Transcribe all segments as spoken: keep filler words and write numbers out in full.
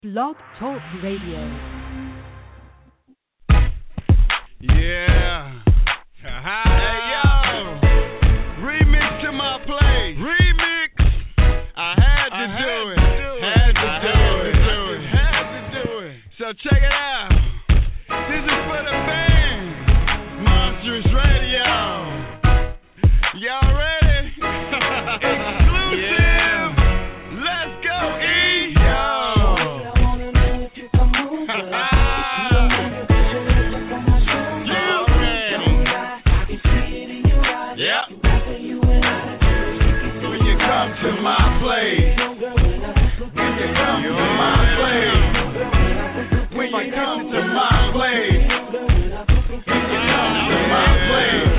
Blog Talk Radio. Yeah. Hey, yo. Remix to my play. Remix. I had to I do had it. To do had it. to I do had it. To do it. Had to do it. So check it out. This is for the band. Monstrous Radio. Y'all ready? Exclusive. Yeah. Let's go, E. Yo. To my place, when you come to my place, when you come to my place, when you come to my place,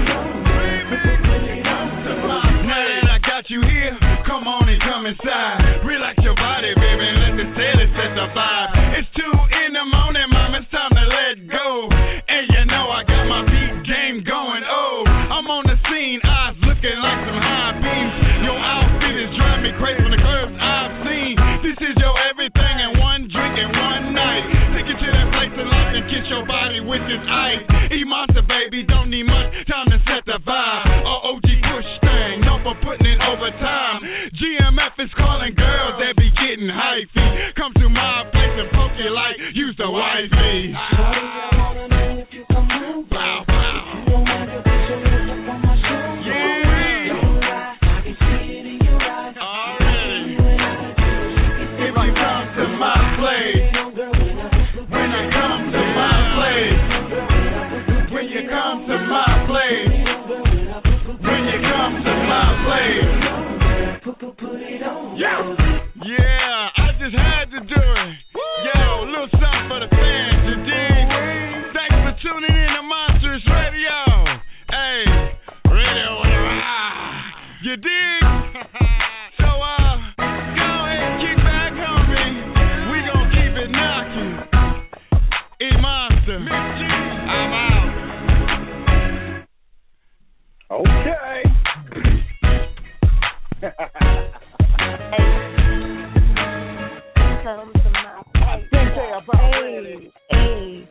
now that I got you here, come on and come inside, relax your body, baby, and let the steady set the vibe. It's two in the morning, mom, it's time to let go, and you know I got my beat game going. Oh, I'm on the scene, eyes looking like some high beams. Your outfit is driving me crazy from the curves I've seen. This is your everything in one drink and one night. Take you to that place in life and kiss your body with this ice. E-Monster, baby, don't need much time to set the vibe. O G push thing, no for putting in overtime. G M F is calling girls that be getting hyphy. Come to my place and poke you like use the wifey. Wow, wow. Come to my place. When you come to my place. Yeah. Yeah, I just had to do it. Yo, a little something for the fans, you dig? Thanks for tuning in to Monstrous Radio. Hey, radio, ah, you dig? So, uh, go ahead and kick back, homie. We gon' keep it knocking. E-Monster, I'm out. Okay. Come to my place. D J about ready. Hey.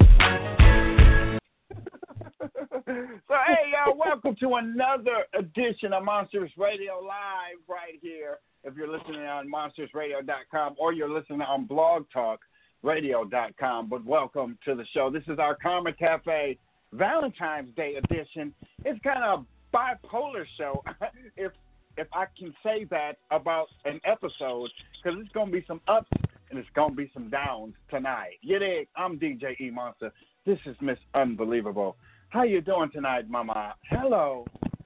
So, hey, y'all, welcome to another edition of Monstrous Radio Live right here. If you're listening on monstrous radio dot com or you're listening on blog talk radio dot com, but welcome to the show. This is our Karma Cafe Valentine's Day edition. It's kind of bipolar show, if if I can say that about an episode, because it's going to be some ups and it's going to be some downs tonight. You dig? I'm D J E-Monster. This is Miss Unbelievable. How you doing tonight, Mama? Hello.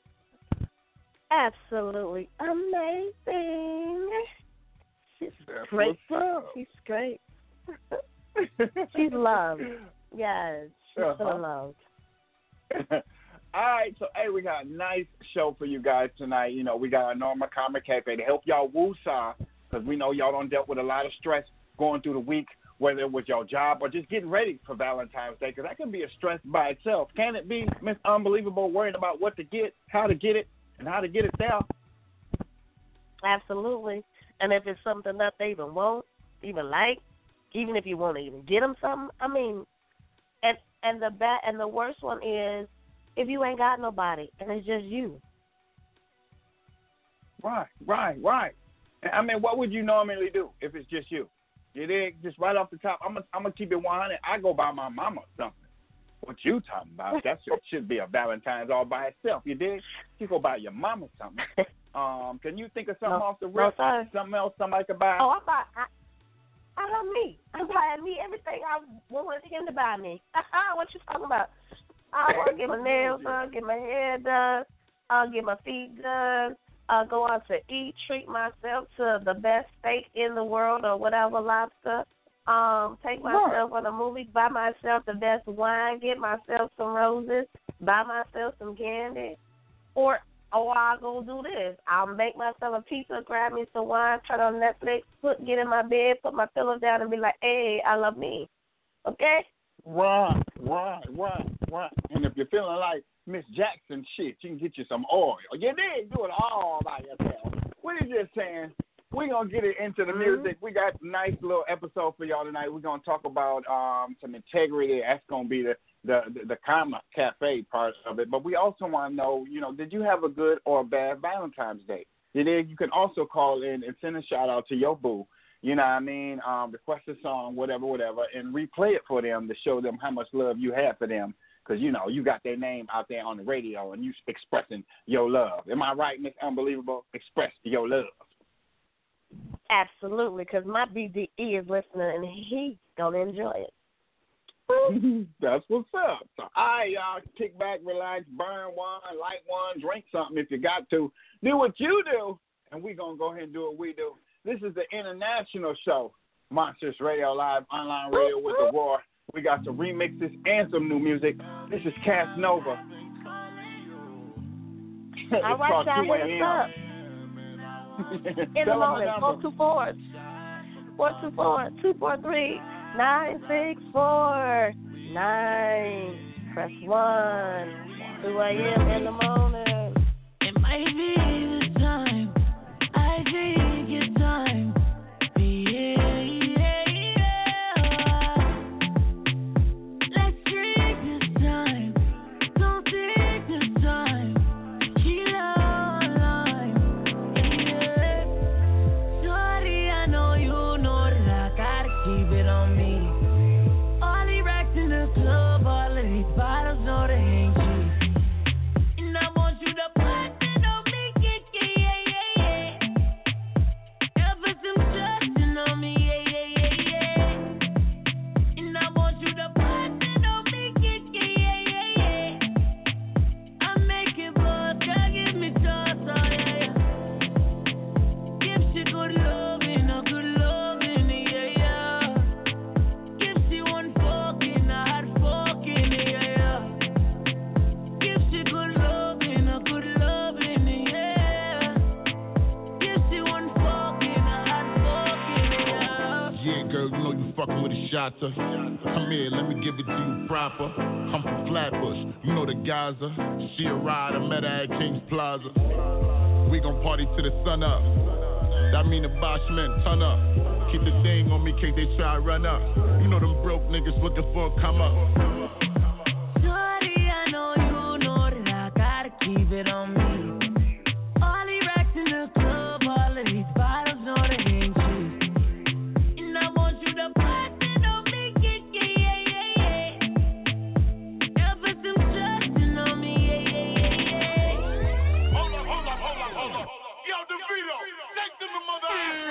Absolutely amazing. She's That's great. what's up. She's great. She's loved. Yes, she's Uh-huh. so loved. All right, so, hey, we got a nice show for you guys tonight. You know, we got our Norma Karma Cafe to help y'all woosah, because we know y'all done dealt with a lot of stress going through the week, whether it was your job or just getting ready for Valentine's Day, because that can be a stress by itself. Can it be, Miss Unbelievable, worrying about what to get, how to get it, and how to get it there? Absolutely. And if it's something that they even want, even like, even if you want to even get them something, I mean, and and the ba- and the worst one is, if you ain't got nobody and it's just you. Right, right, right. I mean, what would you normally do if it's just you? You dig? Just right off the top, I'm gonna I'm gonna keep it one hundred. I go buy my mama something. What you talking about? That should be a Valentine's all by itself. You dig? You go buy your mama something. Um, can you think of something No, off the no, rip? sir. Something else somebody could buy? Oh, I'm buy. I, I love me. I'm buying me everything I wanted him to buy me. What you talking about? I want to get my nails done, get my hair done, I'll get my feet done, I'll go out to eat, treat myself to the best steak in the world or whatever lobster, um, take myself on a movie, buy myself the best wine, get myself some roses, buy myself some candy, or or I'll go do this. I'll make myself a pizza, grab me some wine, turn on Netflix, put get in my bed, put my pillow down, and be like, hey, I love me. Okay? Right, right, right, right. And if you're feeling like Miss Jackson shit, you can get you some oil. You did do it all by yourself. What is you saying? we're going to get it into the Mm-hmm. music. We got a nice little episode for y'all tonight. We're going to talk about um, some integrity. That's going to be the, the, the, the Karma Cafe part of it. But we also want to know, you know, did you have a good or a bad Valentine's Day? You did. You can also call in and send a shout-out to your boo. You know what I mean? Um, request a song, whatever, whatever, and replay it for them to show them how much love you have for them. Because, you know, you got their name out there on the radio and you expressing your love. Am I right, Miss Unbelievable? Express your love. Absolutely, because my B D E is listening and he gonna enjoy it. That's what's up. So, all right, y'all, kick back, relax, burn one, light one, drink something if you got to. Do what you do, and we're going to go ahead and do what we do. This is the international show, Monsters Radio Live, online radio with the Roar. We got some remixes and some new music. This is Cast Nova. All right, y'all, hit us up. In the morning, four two four, four two four, two four three, nine six four nine. Press one, two a.m. in the morning. It might be this time. I think it's time. Yeah, yeah, yeah. Let's drink this time. Don't take this time. Chill out, yeah. Shorty, I know you know that I gotta keep it on me. All the racks in the club, all of these bottles know they ain't cheap. And I want you to put it on me, yeah, yeah, yeah, yeah. Yeah, put some trust on me, yeah, yeah, yeah, yeah. And I want you to put it on me, yeah, yeah, yeah, yeah. I make it bold, girl, give me trust, oh yeah, yeah. Give she good loving, a good loving, yeah, yeah. Give she one fucking, a hot fucking, yeah, yeah. Give she good loving, a good loving, yeah. Give she one fucking, a hot fucking, yeah. Yeah, girl, you know you fucking with a shotter. Come here, let me give it to you proper. I'm from Flatbush, you know the Gaza. She a ride, I met her at King's Plaza. We gon' party till the sun up. That mean the Bosch men turn up. Keep the thing on me, case they try to run up. You know them broke niggas looking for a come up. Shorty, I know you know that I gotta keep it on me. All the racks in the club, all of these bottles know they ain't cheap. And I want you to put it on me, yeah, yeah, yeah, yeah. Yeah, put some trust on me, yeah, yeah, yeah, yeah. Hold up, hold up, hold up, hold up. Yo, DeVito, take them to Mother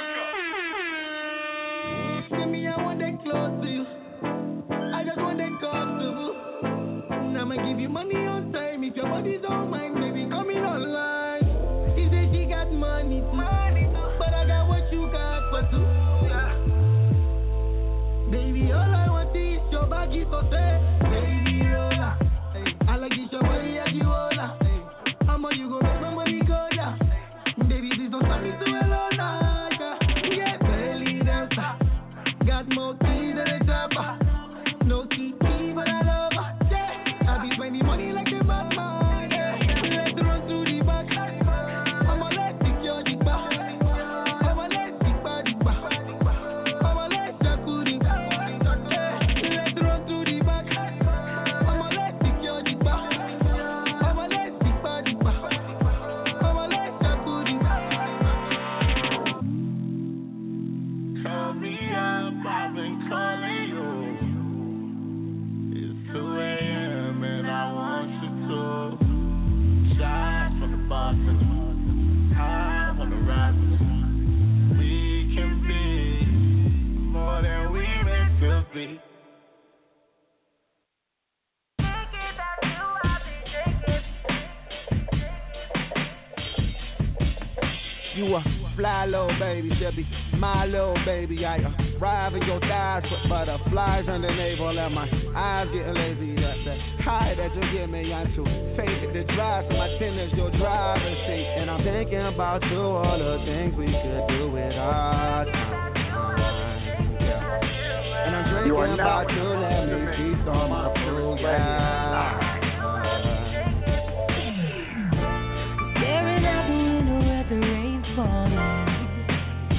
Africa. See me, I want that close to you. I just want that comfortable. I'ma give you money on time if your body don't mind, baby, coming online. She say she got money too, but I got what you got for two. Baby, all I want is your baggy so say, baby, rolla. Hey, I like this your body as you rolla. Hey, how much you go make my money go down? Baby, please don't stop me to alone. Yeah, belly dancer, got more keys than a chopper. No key, key, but I love her. Yeah, I be spending money like the Batman. Yeah, let's run to the back. I'ma let security back. I'ma let the body back. I'ma let Jacuzzi. Yeah, let's run to the back. I'ma let security back. I'ma let the body back. I'ma let Jacuzzi. Call me up, I've been calling you. It's two a.m. and I want you to shots from the bartender. I wanna ride with you. We can be more than we meant to be. You a fly little baby, she'll be my little baby. I arrive in your thighs, put butterflies on the navel, and my eyes getting lazy. That that high that you give me, I'm too take it to drive, so my tennis your driver's seat. And I'm thinking about you, all the things we could do with our time. Yeah. And I'm drinking about you, let me feast on my food. Yeah. Staring out the window at the rain falling.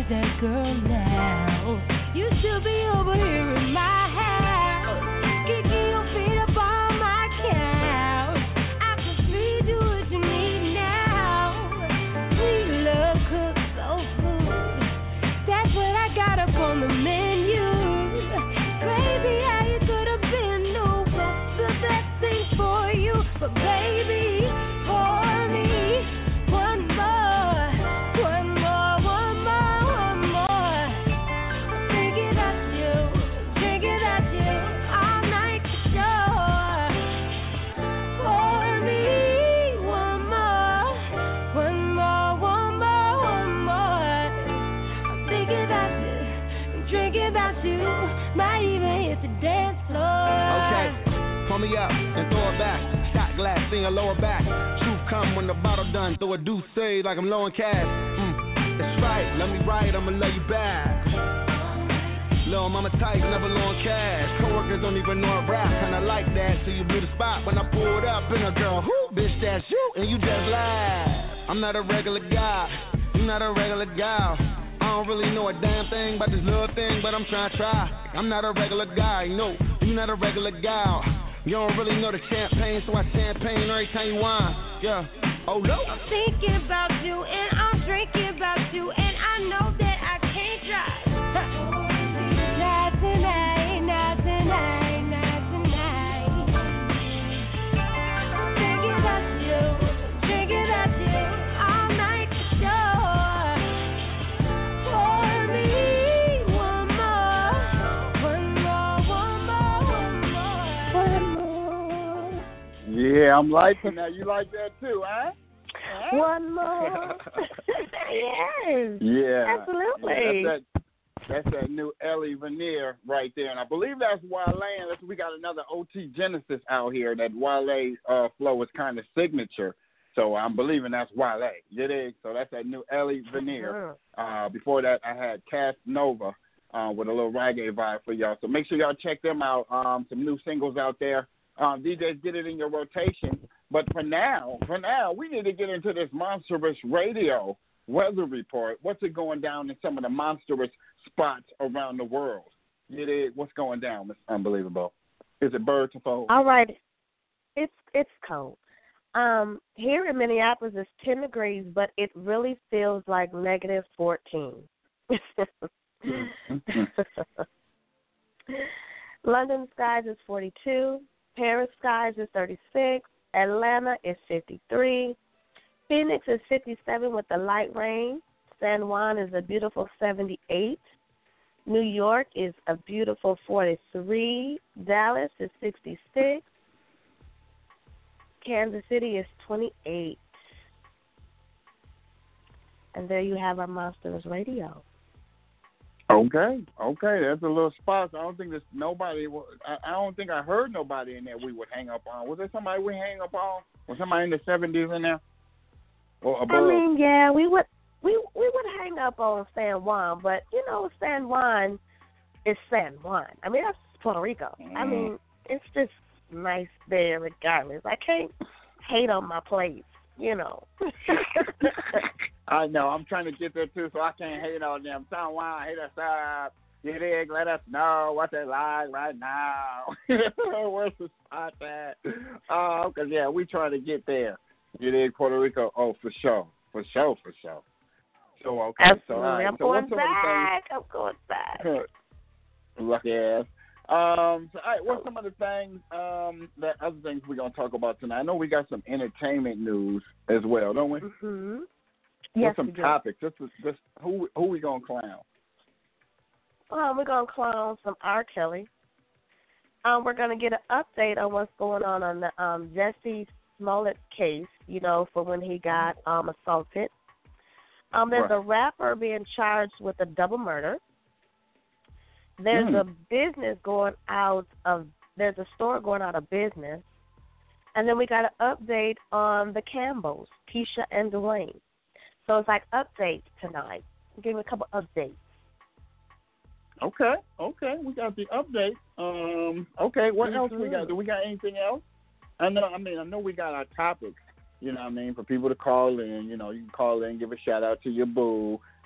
that girl now. You should be over here in my house, kicking your feet up on my couch. I can feed you what you need now. Sweet love cooks soul food. That's what I got up on the menu. Crazy how you could have been no the best thing for you, but baby, pour me one more, one more, one more, one more. Thinking about you, thinking about you all night for sure. Pour me one more, one more, one more, one more. I'm thinking about you, drinking about you, might even hit the dance floor. Okay, pull me up and throw it back. Shot glass, sing a lower back. Truth come when the bottle done. Throw a deuce say like I'm low in cash. Mm, it's right, let me ride, I'ma love you back. Little mama tight, never low in cash. Coworkers don't even know I rap, kinda like that. So you blew the spot when I pulled up in a girl. Whoo, bitch, that's you, and you just laugh. I'm not a regular guy, you not a regular gal. I don't really know a damn thing about this little thing, but I'm trying to try. I'm not a regular guy, no, you not a regular gal. You don't really know the champagne, so I champagne every time you whine. Yeah, oh no. I'm thinking about you and I'm drinking about you, and I know that I can't drive. Not tonight, not tonight, not tonight. Thinking about you, thinking about you all night for sure. Pour me one more, one more, one more, one more, one more. Yeah, I'm liking that. You like that too, huh? Huh? One more. Yes. Yeah. Absolutely. Yeah, that's, that, that's that new Ellie Veneer right there. And I believe that's Wale. And that's, we got another O T Genesis out here. That Wale uh, flow is kind of signature. So I'm believing that's Wale. You dig? So that's that new Ellie Veneer. Uh, before that, I had Cass Nova uh, with a little reggae vibe for y'all. So make sure y'all check them out. Um, some new singles out there. Um, D Js, get it in your rotation. But for now, for now, we need to get into this Monstrous Radio weather report. What's it going down in some of the monstrous spots around the world? You dig? What's going down? It's unbelievable. Is it bird to fold? All right. It's it's cold. Um, here in Minneapolis, it's ten degrees, but it really feels like negative fourteen. London skies is forty-two. Paris skies is thirty-six. Atlanta is fifty-three. Phoenix is fifty-seven with the light rain. San Juan is a beautiful seventy-eight. New York is a beautiful forty-three. Dallas is sixty-six. Kansas City is twenty-eight. And there you have our Monsters Radio. Okay, okay, that's a little spot. I don't think there's nobody. I, I don't think I heard nobody in there we would hang up on. Was there somebody we hang up on? Was somebody in the seventies in there? Or above? I mean, yeah, we would we we would hang up on San Juan, but you know, San Juan is San Juan. I mean, that's Puerto Rico. Mm. I mean, it's just nice there regardless. I can't hate on my place, you know. I know. I'm trying to get there, too, so I can't hate on them. San Juan, hit us up. You dig? Let us know what's it like right now. Where's the spot at? Oh, uh, because, yeah, we trying to get there. You dig? Puerto Rico? Oh, for sure. For sure, for sure. So, okay. Absolutely. So, all right. I'm so going back. I'm going back. Lucky ass. Um, so, all right, what's some of the things, um, that other things we're going to talk about tonight? I know we got some entertainment news as well, don't we? Mm-hmm. What's Yes, some we do. topics? Just, just who who we gonna clown? Well, we're gonna clown some R. Kelly. Um, we're gonna get an update on what's going on on the um, Jesse Smollett case. You know, for when he got um, assaulted. Um, there's Right. a rapper being charged with a double murder. There's Mm. a business going out of. There's a store going out of business, and then we got an update on the Campbells, Keisha and Dwayne. So it's like updates tonight. Give me a couple updates. Okay, okay, we got the update. Um, okay, what else we got? Mhm. Do we got anything else? I know. I mean, I know we got our topics. You know what I mean? For people to call in, you know, you can call in, give a shout out to your boo.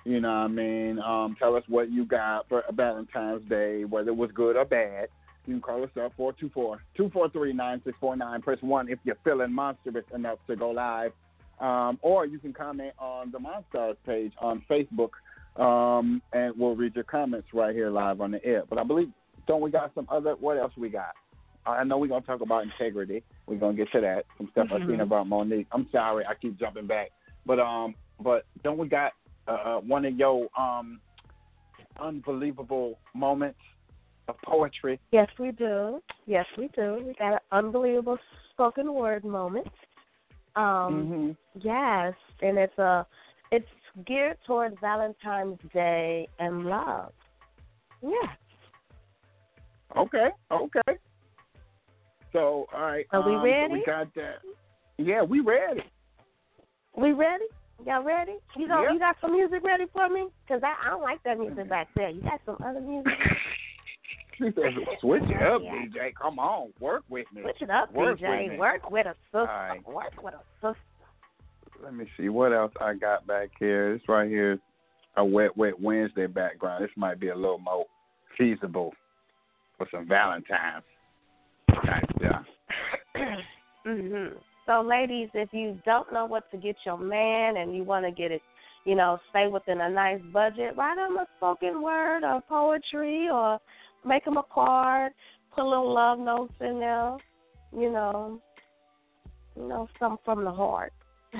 You know what I mean? Um, tell us what you got for Valentine's Day, whether it was good or bad. You can call us up, four two four, two four three, nine six four nine. Press one if you're feeling monstrous enough to go live. Um, or you can comment on the Monstars page on Facebook, um, and we'll read your comments right here live on the air. But I believe, don't we got some other, what else we got? I know we're going to talk about integrity. We're going to get to that. Some stuff Mm-hmm. I've seen about Monique. I'm sorry, I keep jumping back. But um, but don't we got uh, one of your um, unbelievable moments of poetry? Yes, we do. Yes, we do. We got an unbelievable spoken word moment. Um, Mm-hmm. Yes, and it's a it's geared towards Valentine's Day and love. Yeah. Okay, okay. So, all right. Are we um, ready? So we got that. Yeah, we ready. We ready? Y'all ready? You know, Yep. you got some music ready for me? Because I, I don't like that music back there. You got some other music? She says, switch it up, Yeah. D J. Come on, work with me. Switch it up, Work D J. with me. Work with a sister. right. Work with a sister. Let me see what else I got back here. This right here is a Wet Wet Wednesday background. This might be a little more feasible for some Valentine's type stuff. Mm-hmm. So, ladies, if you don't know what to get your man and you want to get it, you know, stay within a nice budget, write him a spoken word or poetry or make him a card, put a little love notes in there, you know, you know, something from the heart.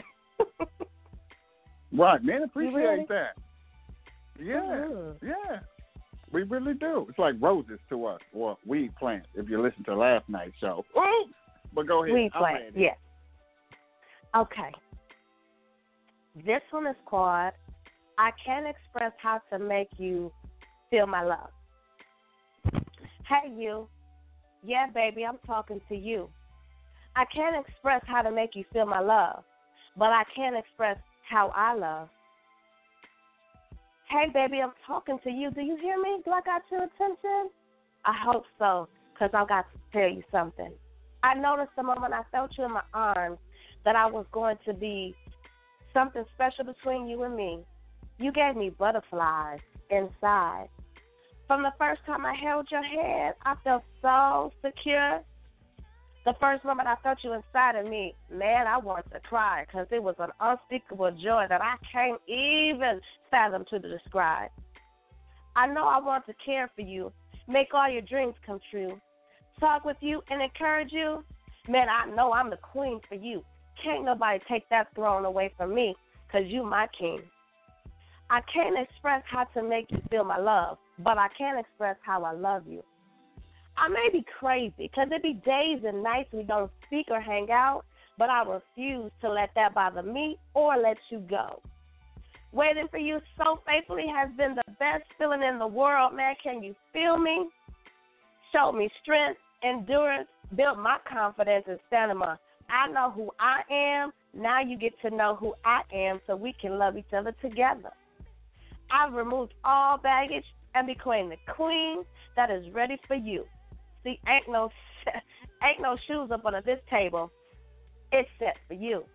Right, man, appreciate really? that. Yeah, Mhm. yeah. We really do. It's like roses to us, or weed plants, if you listen to last night's show. Oops! But go ahead. We I'm play, ready. yeah. Okay. This one is called I Can't Express How to Make You Feel My Love. Hey, you. Yeah, baby, I'm talking to you. I can't express how to make you feel my love, but I can express how I love. Hey, baby, I'm talking to you. Do you hear me? Do I got your attention? I hope so, because I've got to tell you something. I noticed the moment I felt you in my arms that I was going to be something special between you and me. You gave me butterflies inside. From the first time I held your hand, I felt so secure. The first moment I felt you inside of me, man, I wanted to cry because it was an unspeakable joy that I can't even fathom to describe. I know I want to care for you, make all your dreams come true, talk with you and encourage you. Man, I know I'm the queen for you. Can't nobody take that throne away from me because you my king. I can't express how to make you feel my love, but I can express how I love you. I may be crazy because it be days and nights we don't speak or hang out, but I refuse to let that bother me or let you go. Waiting for you so faithfully has been the best feeling in the world, man. Can you feel me? Showed me strength, endurance, built my confidence and stamina. I know who I am. Now you get to know who I am so we can love each other together. I've removed all baggage and became the queen that is ready for you. See, ain't no ain't no shoes up under this table. It's set for you.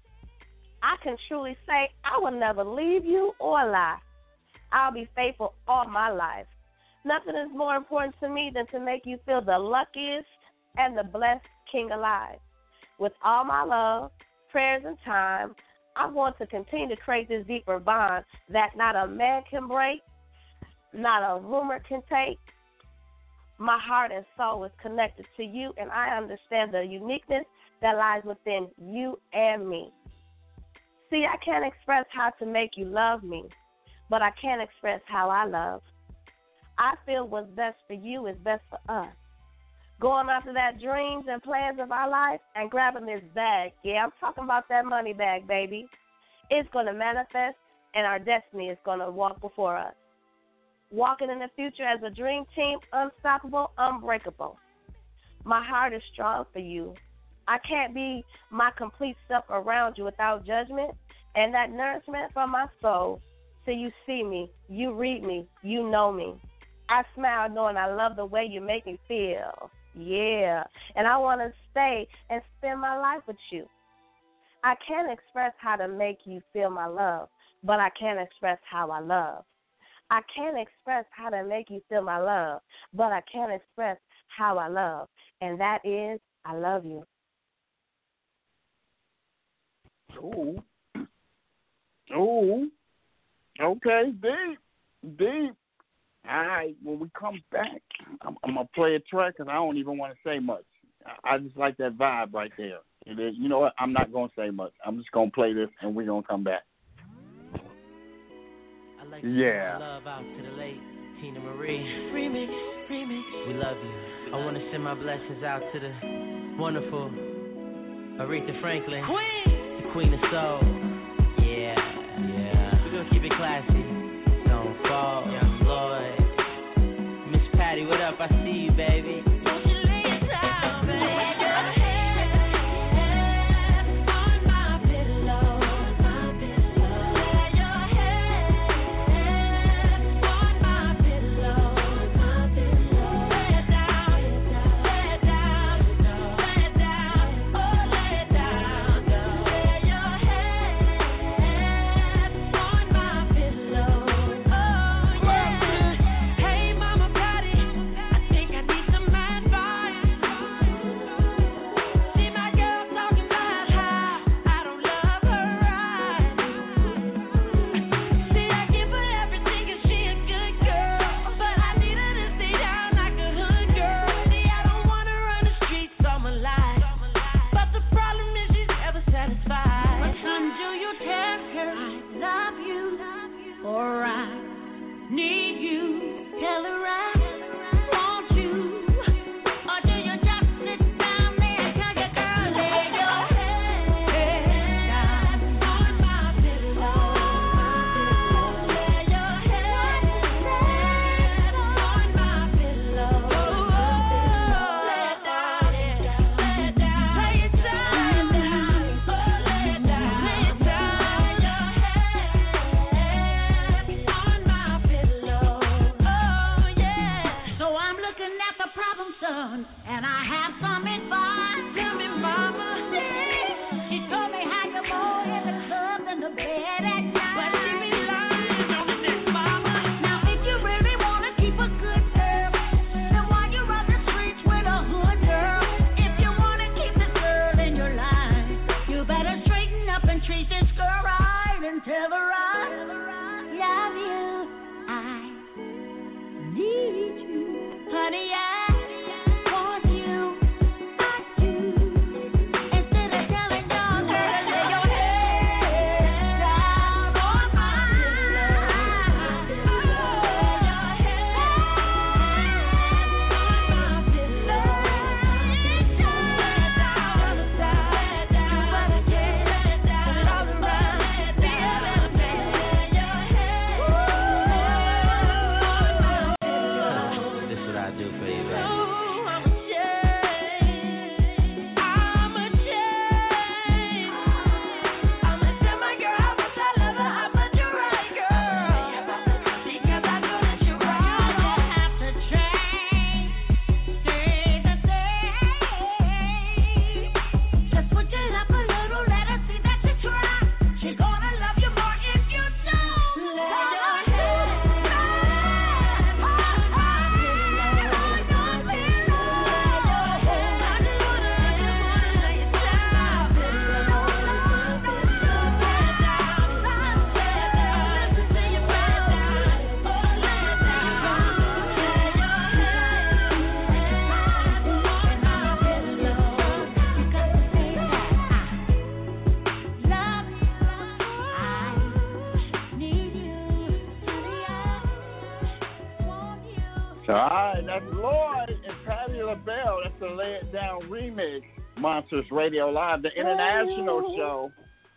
I can truly say I will never leave you or lie. I'll be faithful all my life. Nothing is more important to me than to make you feel the luckiest and the blessed king alive. With all my love, prayers, and time, I want to continue to create this deeper bond that not a man can break, not a rumor can take. My heart and soul is connected to you, and I understand the uniqueness that lies within you and me. See, I can't express how to make you love me, but I can express how I love. I feel what's best for you is best for us. Going after that dreams and plans of our life and grabbing this bag. Yeah, I'm talking about that money bag, baby. It's going to manifest, and our destiny is going to walk before us. Walking in the future as a dream team, unstoppable, unbreakable. My heart is strong for you. I can't be my complete self around you without judgment and that nourishment from my soul. So you see me, you read me, you know me. I smile knowing I love the way you make me feel. Yeah, and I want to stay and spend my life with you. I can't express how to make you feel my love, but I can't express how I love. I can't express how to make you feel my love, but I can't express how I love, and that is I love you. Ooh. Ooh. Okay, deep. Deep. All right, when we come back, I'm, I'm going to play a track because I don't even want to say much. I, I just like that vibe right there. It is, you know what? I'm not going to say much. I'm just going to play this, and we're going to come back. I like Yeah. to love out to the late Tina Marie. Remix, remix. We love you. I want to send my blessings out to the wonderful Aretha Franklin. Queen. The Queen of Soul. Yeah, yeah. We're going to keep it classy. Don't fall. Young Floyd. Miss Patty, what up? I see you, baby. Don't you lay it down, baby. All right, that's Lloyd and Patti LaBelle. That's the Lay It Down remix. Monsters Radio Live, the international show.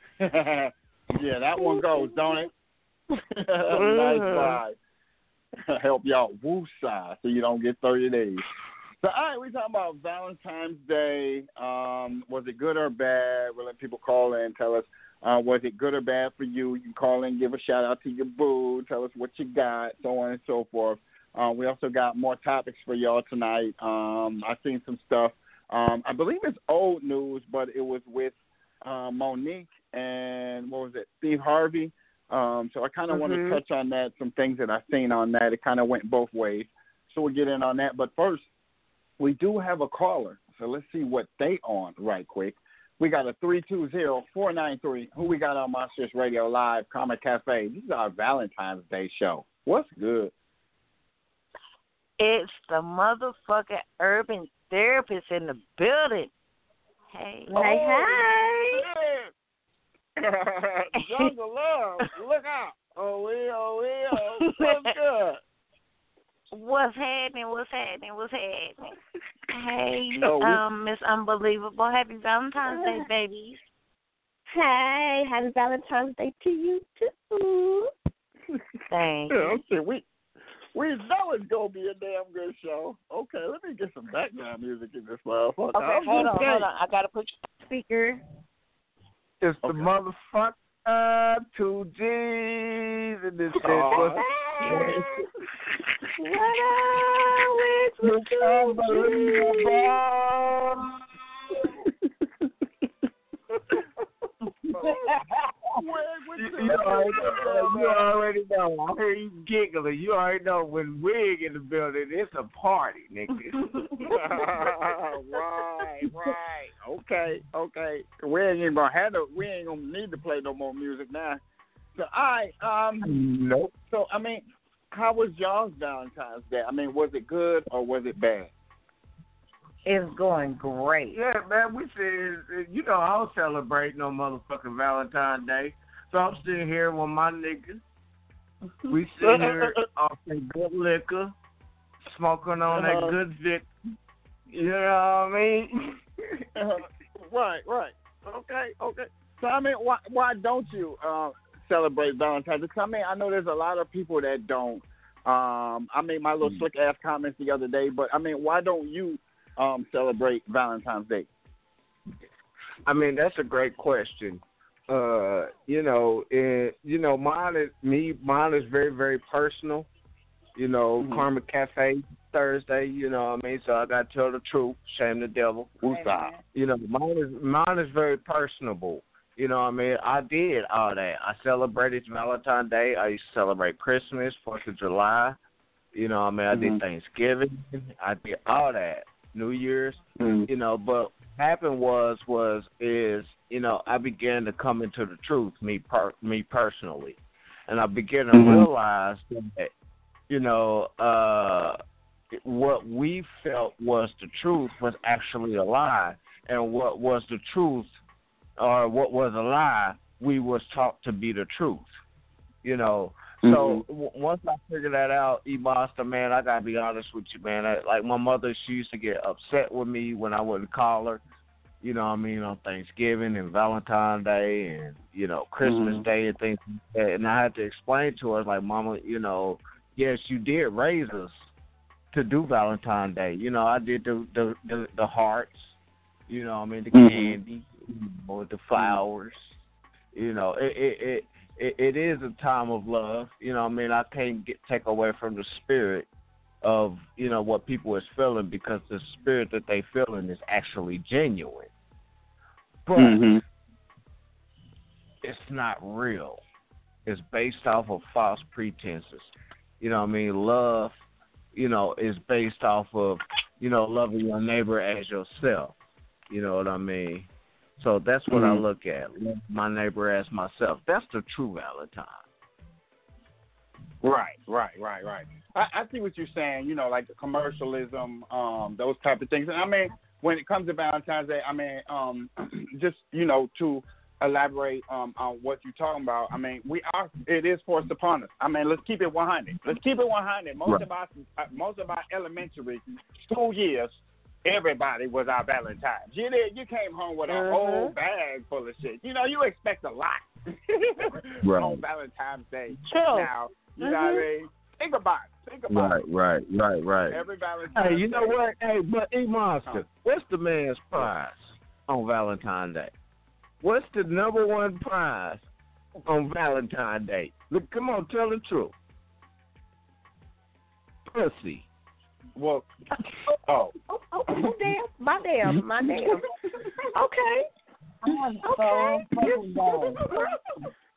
Yeah, that one goes, don't it? Nice vibe. Help y'all woosah so you don't get thirty days. So, all right, we're talking about Valentine's Day. Um, was it good or bad? We'll let people call in and tell us, uh, was it good or bad for you? You can call in, give a shout-out to your boo, tell us what you got, so on and so forth. Uh, we also got more topics for y'all tonight. Um, I've seen some stuff. Um, I believe it's old news, but it was with uh, Monique and, what was it, Steve Harvey. Um, so I kind of want Mhm. to touch on that, some things that I've seen on that. It kind of went both ways. So we'll get in on that. But first, we do have a caller. So let's see what they on right quick. We got a three two zero, four nine three. Who we got on Monsters Radio Live, Karma Cafe. This is our Valentine's Day show. What's good? It's the motherfucking urban therapist in the building. Hey. Oh, Hey, hey. Jungle Love, look out. Oh, we, oh, we, oh. What's good? What's happening? What's happening? What's happening? Hey, Oh, we- um, Miss Unbelievable. Happy Valentine's Day, babies. Hey, happy Valentine's Day to you too. Thanks. Yeah, okay, we we know it's gonna be a damn good show. Okay, let me get some background music in this motherfucker. Okay, I'm hold just on, saying. hold on. I gotta put you on speaker. It's the Okay. motherfucker two G's in this shit. Oh, What's- What up with It's unbelievable. You, you, already know, you already know. I hear you giggling. You already know when Wig in the building, it's a party, nigga. right, right. Okay, okay. We ain't even gonna have to. We ain't gonna need to play no more music now. So, all right. Um. Nope. So, I mean, how was y'all's Valentine's Day? I mean, was it good or was it bad? It's going great. Yeah, man, we said, you know, I don't celebrate no motherfucking Valentine's Day. So I'm sitting here with my niggas. We sitting here off some good liquor, smoking on Uh-huh. that good Vic. You know what I mean? Uh, right, right. Okay, okay. So, I mean, why why don't you uh, celebrate Valentine's Day? 'Cause, I mean, I know there's a lot of people that don't. Um, I made my little Mm. slick ass comments the other day, but I mean, why don't you um, celebrate Valentine's Day? I mean, that's a great question. Uh, you know, it, you know, mine is me. Mine is very, very personal. You know, Mhm. Karma Cafe Thursday. You know what I mean? So I got to tell the truth, shame the devil. Woosah. You know, mine is mine is very personable. You know what I mean? I did all that. I celebrated Valentine's Day. I used to celebrate Christmas, Fourth of July. You know what I mean? I Mhm. did Thanksgiving. I did all that. New Year's. Mm. You know, but what happened was was is you know I began to come into the truth, me per, me personally, and I began to Mhm. realize that you know uh, what we felt was the truth was actually a lie, and what was the truth or what was a lie we was taught to be the truth. You know. So Mhm. w- once I figured that out, E-Monster, man, I gotta be honest with you, man. I, like my mother, she used to get upset with me when I wouldn't call her. You know what I mean, on Thanksgiving and Valentine's Day and you know Christmas Mhm. Day and things like that. And I had to explain to her, like, Mama, you know, yes, you did raise us to do Valentine's Day. You know, I did the the the, the hearts. You know what I mean, the Mhm. candy, you know, the flowers. You know, it it. it It, it is a time of love, you know. I mean, I can't get take away from the spirit of you know what people is feeling because the spirit that they feeling is actually genuine, but Mhm. it's not real. It's based off of false pretenses. You know what I mean? Love, you know, is based off of you know loving your neighbor as yourself. You know what I mean? So that's what I Mhm. look at. Love my neighbor as myself. That's the true Valentine. Right, right, right, right. I, I see what you're saying. You know, like the commercialism, um, those type of things. And I mean, when it comes to Valentine's Day, I mean, um, just you know, to elaborate um, on what you're talking about. I mean, we are. It is forced upon us. I mean, let's keep it one hundred. Let's keep it one hundred. Most Right. of our uh, most of our elementary school years, everybody was our Valentine. You did. You came home with a Mhm. whole bag full of shit. You know, you expect a lot Right. on Valentine's Day. True. Now, you know what I mean? Think about it. Think about Right, right, right, right. it. Every Valentine's Hey, you know Day. what? Hey, but E Monster, Huh. what's the man's prize on Valentine's Day? What's the number one prize on Valentine's Day? Look, come on, tell the truth. Pussy. Well, oh. Oh, oh, oh, damn. My damn. My damn. Okay. I'm Okay. so fucking done.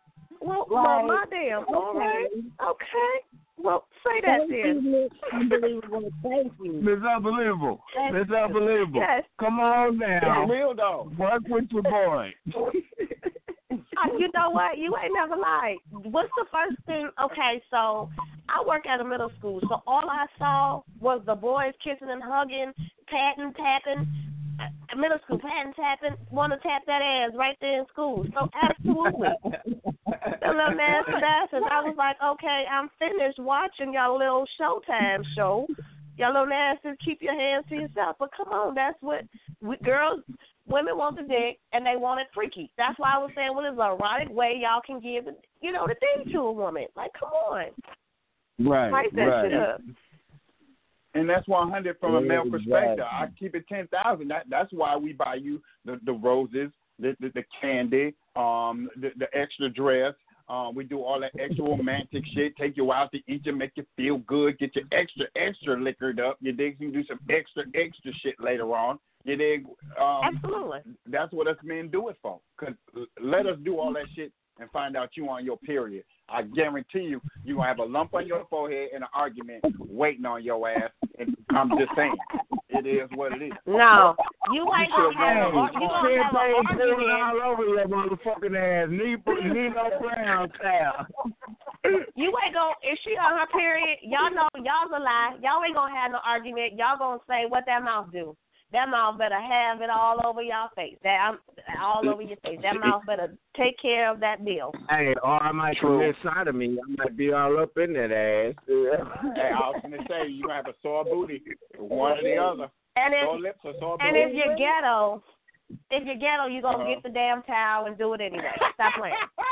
Well, Like, well, my damn. All right. Okay. Well, say that Thank then. you, Miss Unbelievable. Thank you. Miss Unbelievable. Thank Miss you. Unbelievable. Yes. Come on now. It's real though. Work with your boy. Uh, you know what? You ain't never lied. What's the first thing? Okay, so I work at a middle school, so all I saw was the boys kissing and hugging, patting, tapping. Uh, middle school, patting, tapping. Want to tap that ass right there in school. So absolutely. The little nasty bastards. I was like, okay, I'm finished watching y'all little Showtime show. Y'all little nasty, keep your hands to yourself. But come on, that's what we, girls, women want the dick, and they want it freaky. That's why I was saying, what is an erotic way y'all can give, you know, the thing to a woman? Like, come on. Right, Spice that right. shit up. And that's one hundred from a male Exactly. perspective. I keep it ten thousand. That that's why we buy you the, the roses, the, the the candy, um, the, the extra dress. Um, we do all that extra romantic shit. Take you out to eat you, make you feel good, get you extra extra liquored up. You dig? You can do some extra extra shit later on. You dig? Um, Absolutely. That's what us men do it for. Cause let us do all that shit and find out you on your period. I guarantee you, you gonna have a lump on your forehead and an argument waiting on your ass. And I'm just saying, it is what it is. No, you ain't You gonna have should've a, you gonna have an argument. all over your motherfucking ass. Nino, Nino Brown style. You ain't gonna, is she on her period? Y'all know, y'all's a lie. Y'all ain't gonna have no argument. Y'all gonna say what that mouth do. That mouth better have it all over y'all face. That I'm all over your face. That mouth better take care of that bill. Hey, or I might commit sodomy. I might be all up in that ass. Hey, I was gonna say you gonna have a sore booty, one or the other. And if Sore lips or sore and booty. if you're ghetto, if you're ghetto, you gonna Uh-huh. get the damn towel and do it anyway. Stop playing.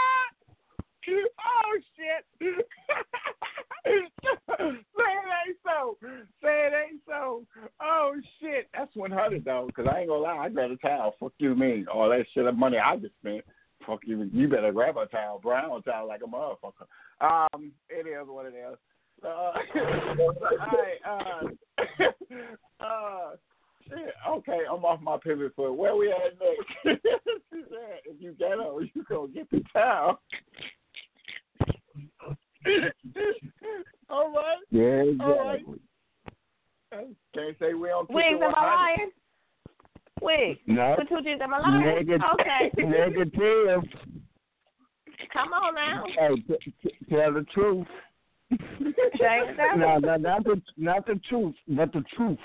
Oh shit! Say it ain't so. Say it ain't so. Oh shit! That's one hundred though, because I ain't gonna lie. I grab a towel. Fuck you, mean all that shit of money I just spent. Fuck you. You better grab a towel, brown towel like a motherfucker. Um, it is what it is. Uh, all right. Uh, uh, shit. Okay, I'm off my pivot foot. Where we at next? She said, if you ghetto, you gonna get the towel. All right. Yeah, All exactly. right. Can't say we on. Wigs, am I lying? Wigs. No. With two G's, am I lying? Negative. Okay. Negative. Come on now. Hey, t- t- tell the truth. Shame that. No, no, not the not the truth, but the truth.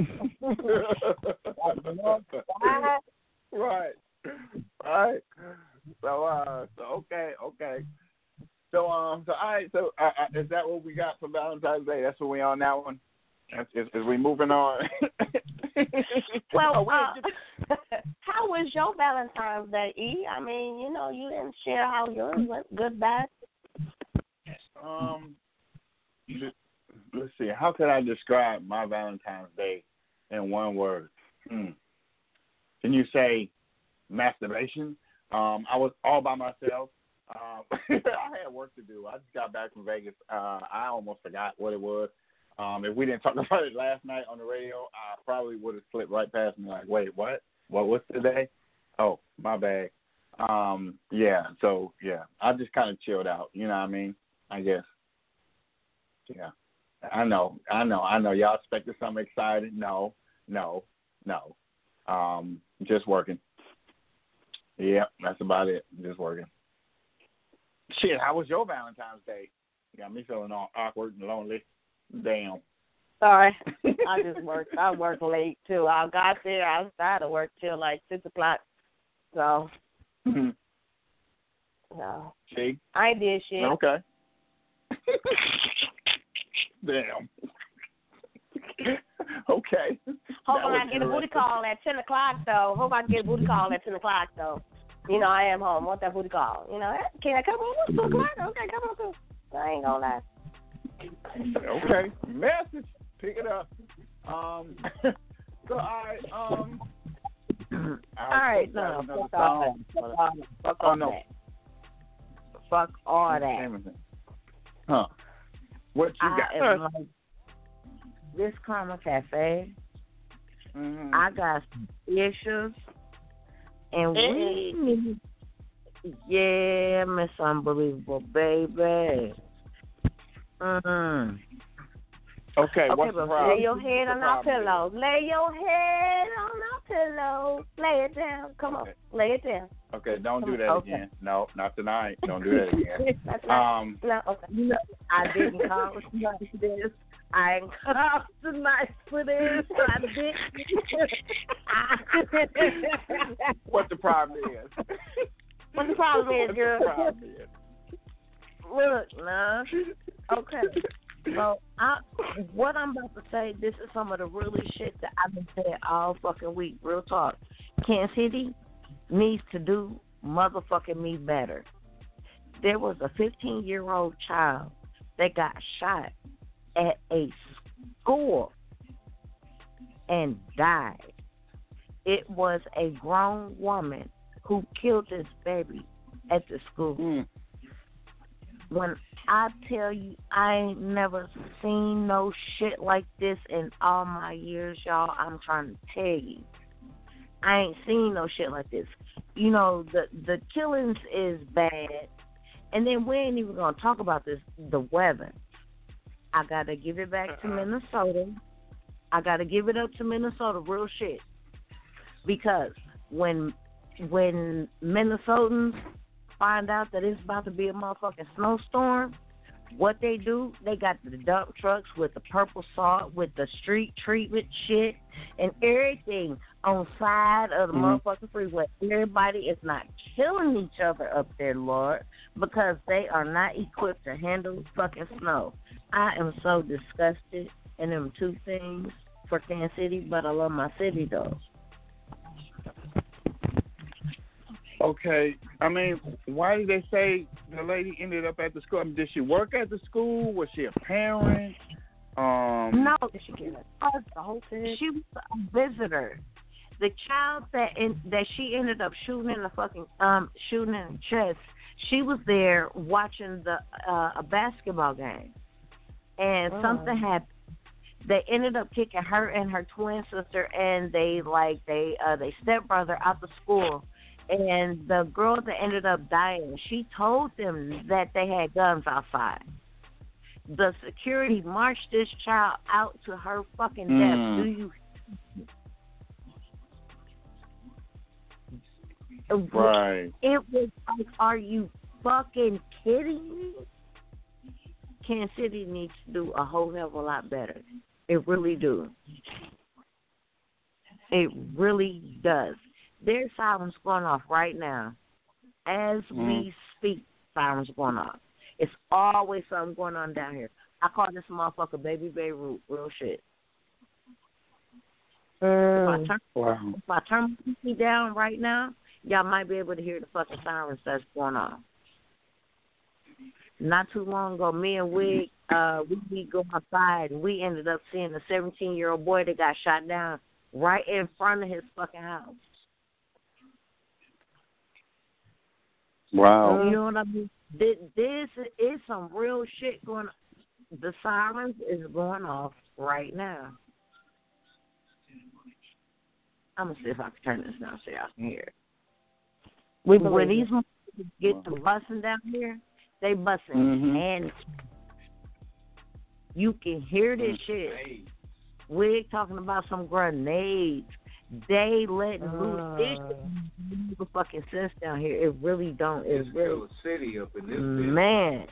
Right. Right. So uh so okay, okay. So um so all right, so uh, uh, is that what we got for Valentine's Day? That's what we on that one? Is, is, is we moving on? Well, Oh, we uh, how was your Valentine's Day, E? I mean, you know, you didn't share how yours went. Good, bad? Um, let's see. How could I describe my Valentine's Day in one word? Hmm. Can you say masturbation? Um, I was all by myself. Um, I had work to do. I just got back from Vegas. Uh, I almost forgot what it was. Um, if we didn't talk about it last night on the radio, I probably would have slipped right past me. Like, wait, what? What was today? Oh, my bad. Um, yeah. So yeah, I just kind of chilled out. You know what I mean? I guess. Yeah. I know. I know. I know. Y'all expected something exciting. No. No. No. Um, just working. Yeah, that's about it. Just working. Shit, how was your Valentine's Day? Got me feeling all awkward and lonely. Damn. Sorry. I just worked. I worked late, too. I got there. I started work till like six o'clock. So, no. See? I ain't did shit. Okay. Damn. Okay. Hope That was I get a booty interesting. call at ten o'clock, though. Hope I get a booty call at ten o'clock, though. You know, I am home. Want that booty call? You know, "Hey, can I come on? It's two o'clock. Okay, come on, too. I ain't gonna lie. Okay. Message. Pick it up. Um. So, all right. Um. All right, no, another fuck all song. that. Fuck all, fuck Oh, all no. that. Fuck all that. Huh. What you I got? am like, this Karma Cafe, Mm-hmm. I got some issues, and we need, Yeah, Miss Unbelievable, baby. Mm-hmm. Okay, Okay, what's the but problem? Lay your head What's on the our problem pillow. Lay your head on our pillow. Lay it down. Come on. Okay. Lay it down. Okay, don't do that Okay. again. No, not tonight. Don't do that again. That's not, Um, no, okay. No, I didn't call tonight for this. I ain't called tonight for this. I didn't. what the problem is? What the problem is, What girl? the problem is? Look, nah. Okay. So, I, what I'm about to say, this is some of the really shit that I've been saying all fucking week. Real talk. Kansas City needs to do motherfucking me better. There was a fifteen-year-old child that got shot at a school and died. It was a grown woman who killed this baby at the school. Mm. When I tell you, I ain't never seen no shit like this in all my years, y'all. I'm trying to tell you, I ain't seen no shit like this. You know, the the killings is bad, and then we ain't even gonna talk about this. The weather. I gotta give it back to Minnesota. I gotta give it up to Minnesota, real shit. Because when when Minnesotans find out that it's about to be a motherfucking snowstorm, what they do, they got the dump trucks with the purple salt, with the street treatment shit, and everything on side of the Mm-hmm. motherfucking freeway. Everybody is not killing each other up there, Lord, because they are not equipped to handle fucking snow. I am so disgusted in them two things for Kansas City, but I love my city, though. Okay, I mean, why did they say the lady ended up at the school? I mean, did she work at the school? Was she a parent? Um, No, she She was a visitor. The child that in, that she ended up shooting in the fucking um shooting in the chest. She was there watching the uh, a basketball game, and Oh. something happened. They ended up kicking her and her twin sister and they like they uh they stepbrother out the school. And the girl that ended up dying, she told them that they had guns outside. The security marched this child out to her fucking Mm. death. Do you? Right. It was like, are you fucking kidding me? Kansas City needs to do a whole hell of a lot better. It really do. It really does. There's sirens going off right now. As Mm. we speak, sirens going off. It's always something going on down here. I call this motherfucker Baby Beirut. Real shit. If I turn, Wow. if I turn my T V down right now, y'all might be able to hear the fucking sirens that's going on. Not too long ago, me and Wig, uh, we we go outside and we ended up seeing a seventeen-year-old boy that got shot down right in front of his fucking house. Wow. You know what I mean? This, this is some real shit going on. The sirens is going off right now. I'm going to see if I can turn this down so y'all can hear it. We When believe these you. motherfuckers get to busting down here, they busting. Mhm. And you can hear this shit. We're talking about some grenades. They letting loose. This shit makes no fucking sense down here. It really don't. It really. city up in this Man,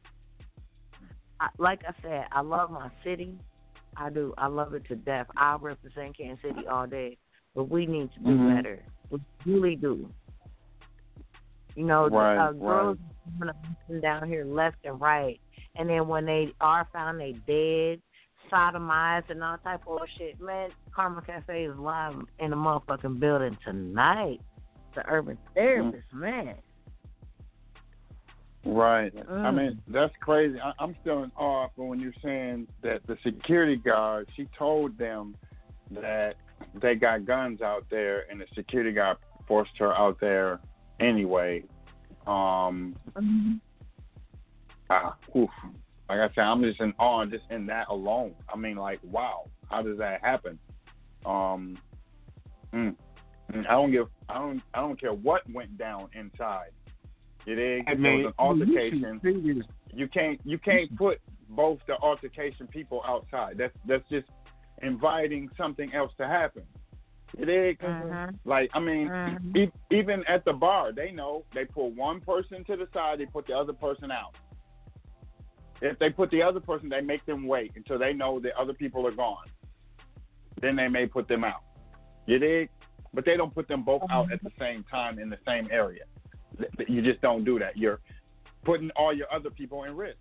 I, like I said, I love my city. I do. I love it to death. I represent Kansas City all day, but we need to do Mhm. better. We really do. You know, Right, the, uh, girls right. coming up and down here left and right, and then when they are found, they dead, sodomized, and all type of shit. Man, Karma Cafe is live in the motherfucking building tonight. The Urban Therapist, man. Right. I Mm. mean, that's crazy. I, I'm still in awe for when you're saying that the security guard, she told them that they got guns out there, and the security guard forced her out there anyway. Um, Mm-hmm. ah, oof. Like I said, I'm just in awe just in that alone. I mean, like, wow, how does that happen? Um, mm, mm, I don't give, I don't, I don't care what went down inside. You dig? I If there mean, was an altercation, you should- you can't you can't put both the altercation people outside. That's that's just inviting something else to happen. You dig? Mhm. Like I mean, Mhm. e- even at the bar, they know they pull one person to the side, they put the other person out. If they put the other person, they make them wait until they know the other people are gone. Then they may put them out. You dig? But they don't put them both out at the same time in the same area. You just don't do that. You're putting all your other people in risk.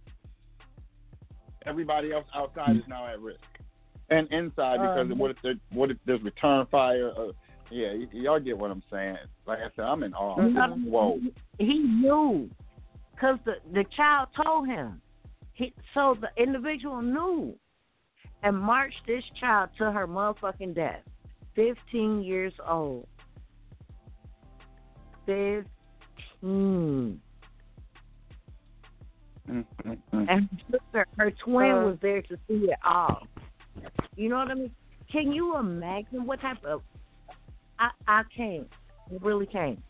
Everybody else outside is now at risk, and inside because Um, what if there, what if there's return fire? Uh, yeah, y- y'all get what I'm saying. Like I said, I'm in awe. Mhm. Whoa. He knew, because the, the child told him. He, so the individual knew and marched this child to her motherfucking death. fifteen years old. fifteen. Mm-hmm. And her sister, her twin, Uh. was there to see it all. You know what I mean? Can you imagine what type of... I, I can't. I really can't.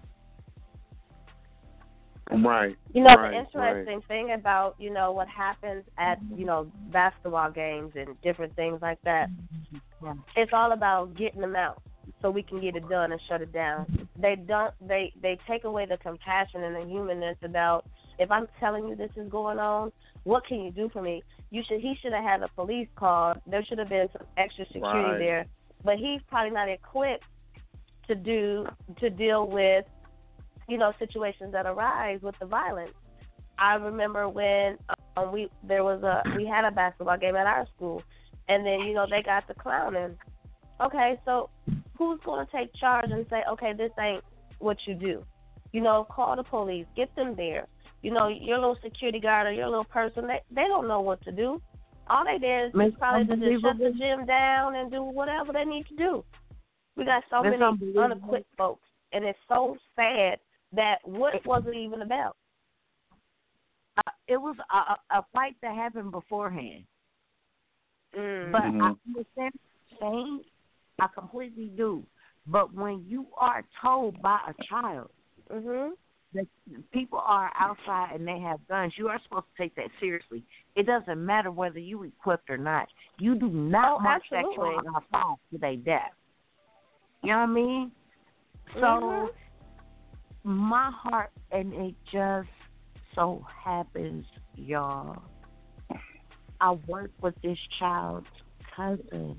Right. You know, right, the interesting thing about, you know, what happens at, you know, basketball games and different things like that, Yeah. it's all about getting them out so we can get it done and shut it down. They don't, they, they take away the compassion and the humanness about, if I'm telling you this is going on, what can you do for me? You should, he should have had a police call. There should have been some extra security Right. there, but he's probably not equipped to do, to deal with, you know, situations that arise with the violence. I remember when um, we there was a we had a basketball game at our school, and then you know they got the clowning. Okay, so who's going to take charge and say, okay, this ain't what you do? You know, call the police, get them there. You know, your little security guard or your little person, they they don't know what to do. All they did is Miss probably to just shut the Unbelievable. gym down and do whatever they need to do. We got so Miss many Unbelievable. unequipped folks, and it's so sad that what was it even about? Uh, it was a, a fight that happened beforehand. Mm. But Mhm. I understand what you're saying. I completely do. But when you are told by a child Mhm. that people are outside and they have guns, you are supposed to take that seriously. It doesn't matter whether you equipped or not. You do not Oh, march that absolutely. child outside to their death. You know what I mean? So Mhm. my heart, and it just so happens, y'all, I work with this child's cousin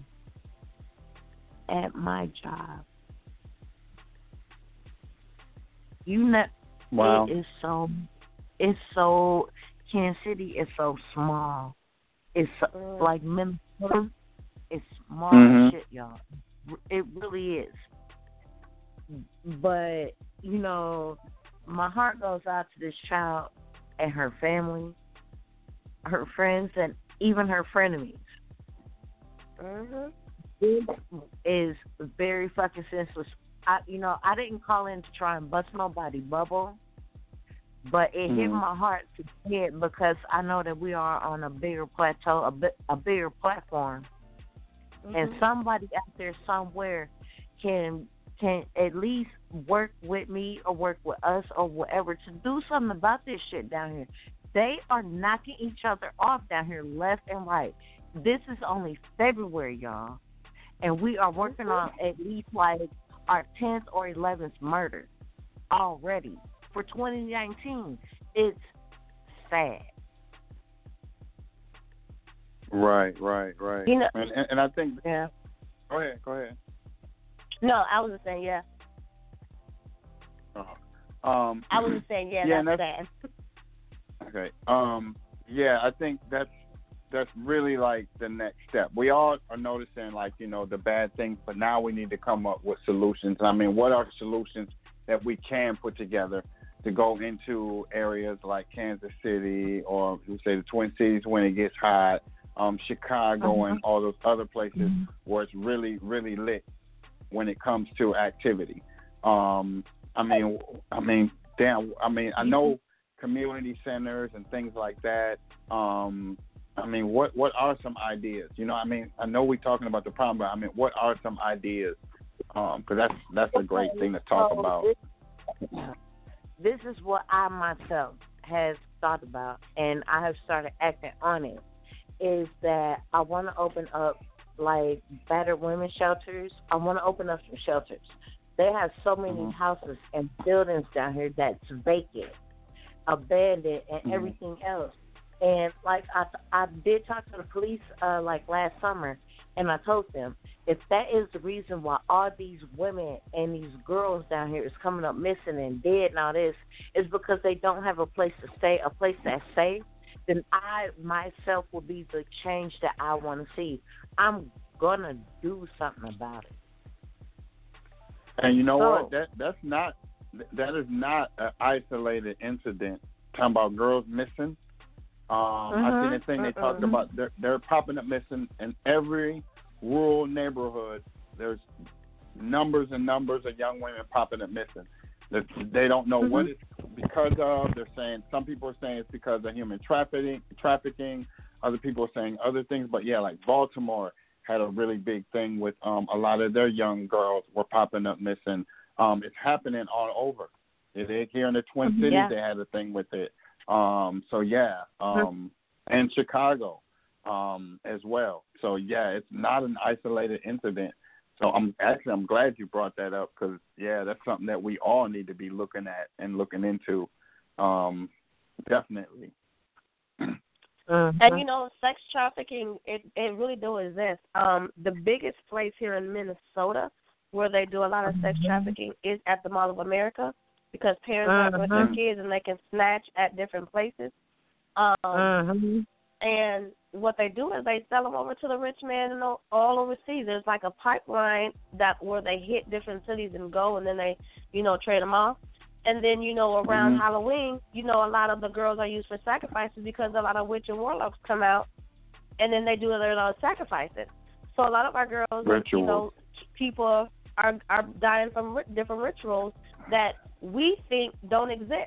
at my job. You know, Wow. it is so, it's so, Kansas City is so small. It's so, Mm. like Minnesota, it's small Mhm. shit, y'all. It really is. But, you know, my heart goes out to this child and her family, her friends, and even her frenemies. Mhm. This is very fucking senseless. I, you know, I didn't call in to try and bust nobody bubble, but it hit Mhm. my heart to hit because I know that we are on a bigger plateau, a, bit, a bigger platform, and Mhm. somebody out there somewhere can can at least work with me or work with us or whatever to do something about this shit down here. They are knocking each other off down here left and right. This is only February, y'all, and we are working on at least like our tenth or eleventh murder already for twenty nineteen. It's sad. Right, right, right. You know- and, and and I think. Yeah. Go ahead. Go ahead. No, I was just saying, yeah. Oh. Um. I was just saying, yeah, Yeah, and that's that's- sad. Okay. Um. Yeah, I think that's that's really like the next step. We all are noticing like you know the bad things, but now we need to come up with solutions. I mean, what are the solutions that we can put together to go into areas like Kansas City or we say the Twin Cities when it gets hot, um, Chicago Uh-huh. and all those other places where it's really really lit when it comes to activity. Um, I mean, I mean, damn. I mean, I know community centers and things like that. Um, I mean, what what are some ideas? You know, I mean, I know we're talking about the problem, but I mean, what are some ideas? Because that's that's a great thing to talk So about. This, this is what I myself has thought about, and I have started acting on it, is that I want to open up, like, battered women's shelters. I want to open up some shelters. They have so many Mm-hmm. houses and buildings down here that's vacant, abandoned, and Mm-hmm. everything else. And, like, I, I did talk to the police, uh, like, last summer, and I told them, if that is the reason why all these women and these girls down here is coming up missing and dead and all this, is because they don't have a place to stay, a place that's safe, then I myself will be the change that I want to see. I'm going to do something about it. And you know So- what? That that's not that is not an isolated incident. Talking about girls missing. Um, I seen a thing they talked Mhm. about. They're, they're popping up missing in every rural neighborhood. There's numbers and numbers of young women popping up missing. That they don't know what it's because of. They're saying some people are saying it's because of human trafficking. Trafficking. Other people are saying other things. But yeah, like Baltimore had a really big thing with um, a lot of their young girls were popping up missing. Um, it's happening all over. It is here in the Twin Cities. Yeah. They had a thing with it. Um, so yeah, um, and Chicago um, as well. So yeah, it's not an isolated incident. So I'm actually I'm glad you brought that up because yeah, that's something that we all need to be looking at and looking into. Um, definitely. Mm-hmm. And you know, sex trafficking, it it really do exist. Um, the biggest place here in Minnesota where they do a lot of sex trafficking is at the Mall of America, because parents are with their Mhm. kids and they can snatch at different places. Um, Mm-hmm. And what they do is they sell them over to the rich man and all, all overseas. There's like a pipeline that where they hit different cities and go, and then they, you know, trade them off. And then, you know, around Mhm. Halloween, you know, a lot of the girls are used for sacrifices because a lot of witch and warlocks come out, and then they do their little sacrifices. So a lot of our girls, like, you know, people are are dying from ri- different rituals that we think don't exist.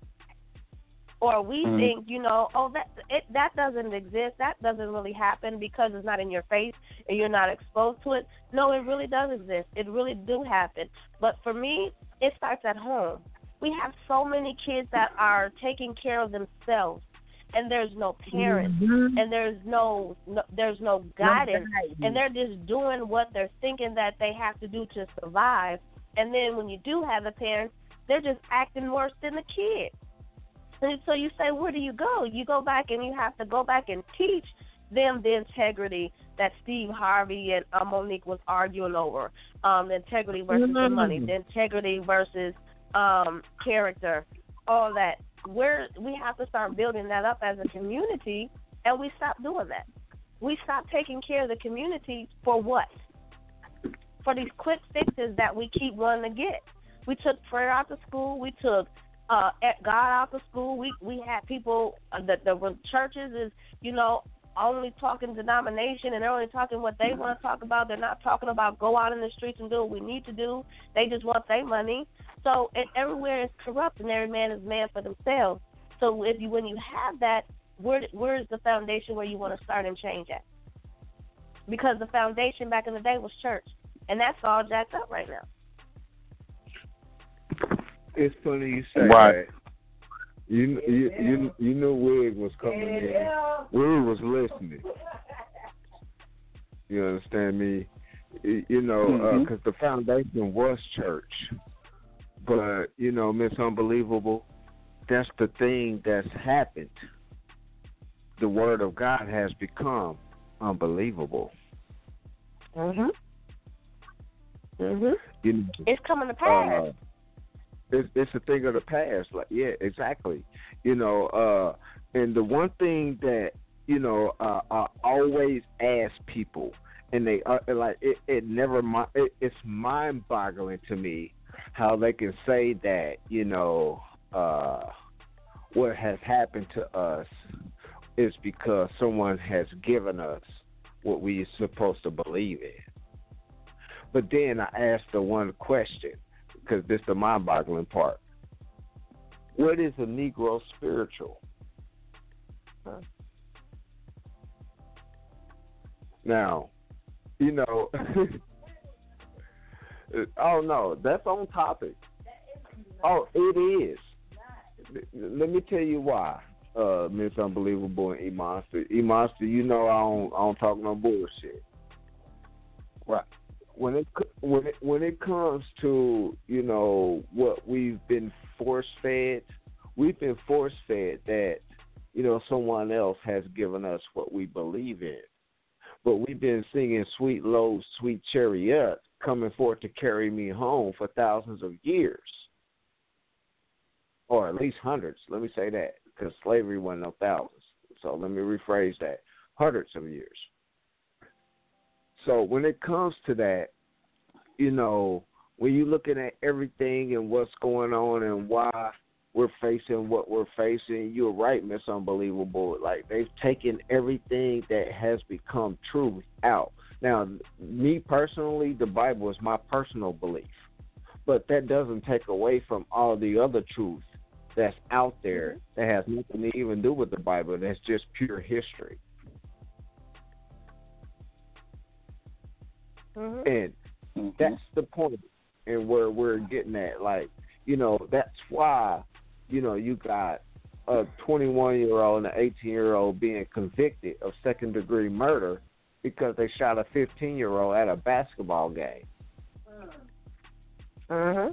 Or we Mhm. think, you know, oh, that it, that doesn't exist. That doesn't really happen because it's not in your face and you're not exposed to it. No, it really does exist. It really do happen. But for me, it starts at home. We have so many kids that are taking care of themselves, and there's no parents, Mhm. and there's no, no there's no guidance, guidance. and they're just doing what they're thinking that they have to do to survive. And then when you do have the parents, they're just acting worse than the kid. And so you say, where do you go? You go back and you have to go back and teach them the integrity that Steve Harvey and uh, Monique was arguing over. Um, the integrity versus the money, the integrity versus um, character, all that. We're, we have to start building that up as a community, and we stop doing that. We stop taking care of the community for what? For these quick fixes that we keep wanting to get. We took prayer out of school. We took uh, God out of school. We we had people uh, that the churches is, you know, only talking denomination, and they're only talking what they want to talk about. They're not talking about go out in the streets and do what we need to do. They just want their money. So it, everywhere is corrupt, and every man is man for themselves. So if you when you have that, where where is the foundation where you want to start and change at? Because the foundation back in the day was church, and that's all jacked up right now. It's funny you say Right. that. You you you you knew Wig was coming in. Wig was listening. You understand me? Y- You know, because Mhm. the foundation was church. But you know, Miss Unbelievable, that's the thing that's happened. The Word of God has become unbelievable. Mhm. Mhm. You know, It's coming to pass. uh, it's it's a thing of the past. Like, yeah, exactly. You know, uh, and the one thing that you know, uh, I always ask people, and they uh, like it. It never. mi- It, it's mind-boggling to me how they can say that. You know, uh, what has happened to us is because someone has given us what we are supposed to believe in. But then I asked the one question, because this is the mind-boggling part. What is a Negro spiritual? Huh. Now, you know, oh no, that's on topic. Oh, it is. let me tell you why, uh, Miss Unbelievable and E Monster. E Monster, you know I don't I don't talk no bullshit. Right. When it when it when it comes to, you know, what we've been force fed, we've been force fed that, you know, someone else has given us what we believe in. But we've been singing Sweet Low, Sweet Chariot, coming forth to carry me home for thousands of years. Or at least hundreds, let me say that, because slavery wasn't no thousands. So let me rephrase that, hundreds of years. So when it comes to that, you know, when you're looking at everything and what's going on and why we're facing what we're facing, you're right, Miss Unbelievable. Like, they've taken everything that has become true out. Now, me personally, the Bible is my personal belief. But that doesn't take away from all the other truth that's out there that has nothing to even do with the Bible. That's just pure history. Mm-hmm. And mm-hmm. that's the point and where we're getting at. Like, you know, that's why, you know, you got a twenty-one-year-old and an eighteen-year-old being convicted of second-degree murder because they shot a fifteen-year-old at a basketball game. Mm-hmm.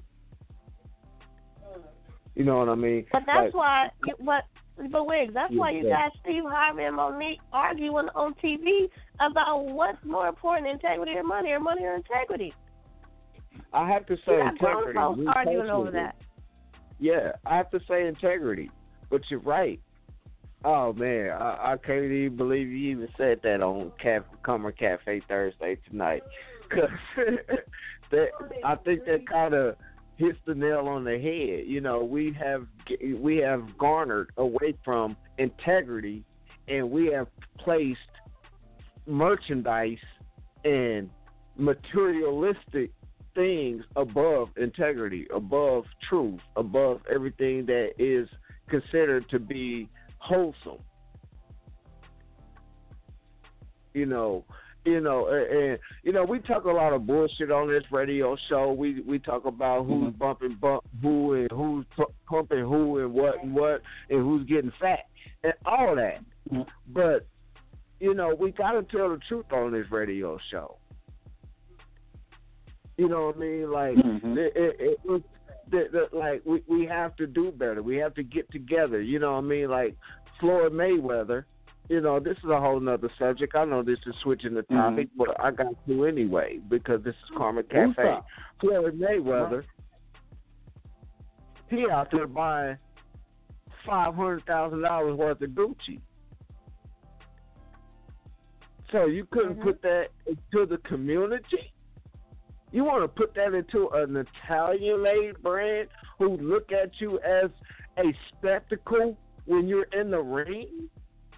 You know what I mean? But that's like, why, what, but Wiggs, that's why you got Steve Harvey and Monique arguing on T V about what's more important, integrity or money, or money or integrity. I have to say you got integrity. grown folks arguing over that. Yeah, I have to say integrity. But you're right. Oh, man, I, I can't even believe you even said that on Caf- Comer Cafe Thursday tonight. Because that, I think that kind of hits the nail on the head. You know, we have we have garnered away from integrity, and we have placed merchandise and materialistic things above integrity, above truth, above everything that is considered to be wholesome. You know, you know, and, and you know, we talk a lot of bullshit on this radio show. We we talk about who's mm-hmm. bumping bump who and who's pumping who and what and what and who's getting fat and all that. Mm-hmm. But you know, we got to tell the truth on this radio show. You know what I mean? Like, mm-hmm. it, it, it, it, the, the, like we, we have to do better. We have to get together. You know what I mean? Like Floyd Mayweather. You know, this is a whole nother subject. I know this is switching the topic, mm-hmm. but I got to anyway because this is Karma Cafe. Floyd Mayweather, he out there buying five hundred thousand dollars worth of Gucci. So you couldn't mm-hmm. put that into the community? You want to put that into an Italian-made brand who look at you as a spectacle when you're in the ring?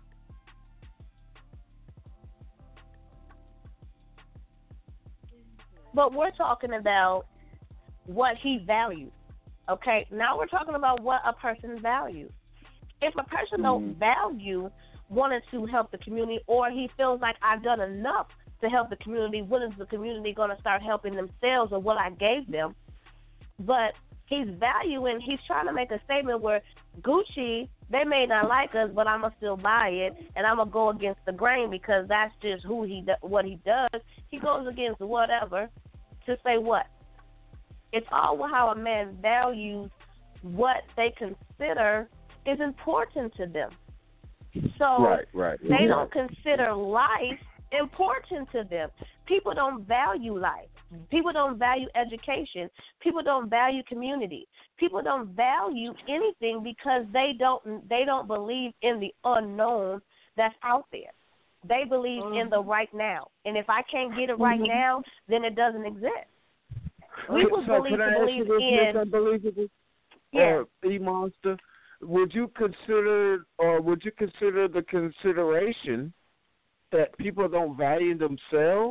But we're talking about what he values. Okay, now we're talking about what a person values. If a person mm-hmm. don't value wanting to help the community, or he feels like I've done enough to help the community, when is the community going to start helping themselves or what I gave them? But he's valuing, he's trying to make a statement where Gucci, they may not like us, but I'm going to still buy it, and I'm going to go against the grain because that's just who he what he does. He goes against whatever to say what? It's all how a man values what they consider is important to them. So right, right. they yeah. don't consider life important to them. People don't value life. People don't value education. People don't value community. People don't value anything because they don't they don't believe in the unknown that's out there. They believe mm-hmm. in the right now. And if I can't get it right mm-hmm. now, then it doesn't exist. We would so believe, can I believe ask you this, in Unbelievable? Yeah. Uh, E-Monster, would you consider or would you consider the consideration that people don't value themselves?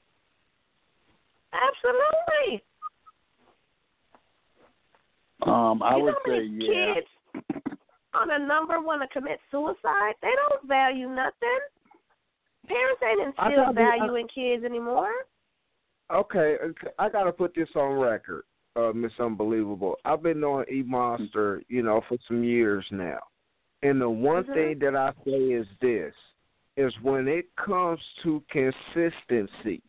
Absolutely. Um, I you would know say, many yeah. Kids on a number want to commit suicide. They don't value nothing. Parents ain't instill value in kids anymore. Okay, I got to put this on record. uh, Miss Unbelievable. I've been knowing E Monster, you know, for some years now. And the one Mhm. thing that I say is this, is when it comes to consistency,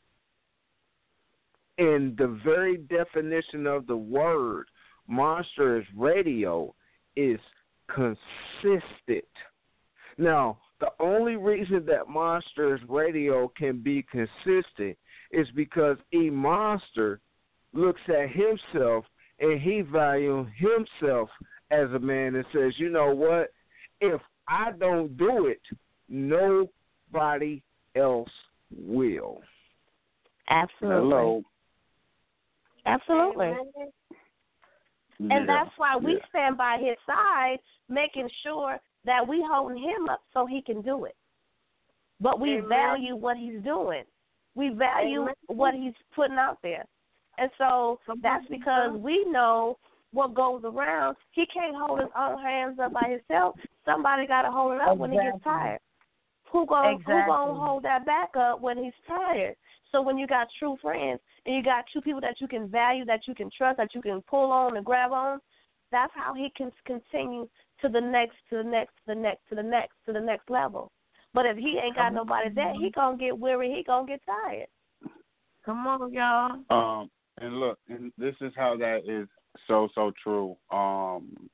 in the very definition of the word, Monsters Radio is consistent. Now, the only reason that Monsters Radio can be consistent is because E Monster looks at himself and he values himself as a man and says, you know what, if I don't do it, nobody else will. Absolutely. Hello. Absolutely. Yeah. And that's why we Yeah. stand by his side, making sure that we holding him up so he can do it. But we Amen. value what he's doing. We value Amen. what he's putting out there. And so that's because we know what goes around. He can't hold his own hands up by himself. Somebody got to hold it up when he gets Exactly. tired. Who gonna Exactly. who gonna hold that back up when he's tired? So when you got true friends and you got true people that you can value, that you can trust, that you can pull on and grab on, that's how he can continue to the next, to the next, to the next, to the next, to the next level. But if he ain't got nobody there, he gonna get weary. He gonna get tired. Come on, y'all. Um, and look, and this is how that is so so true. Um,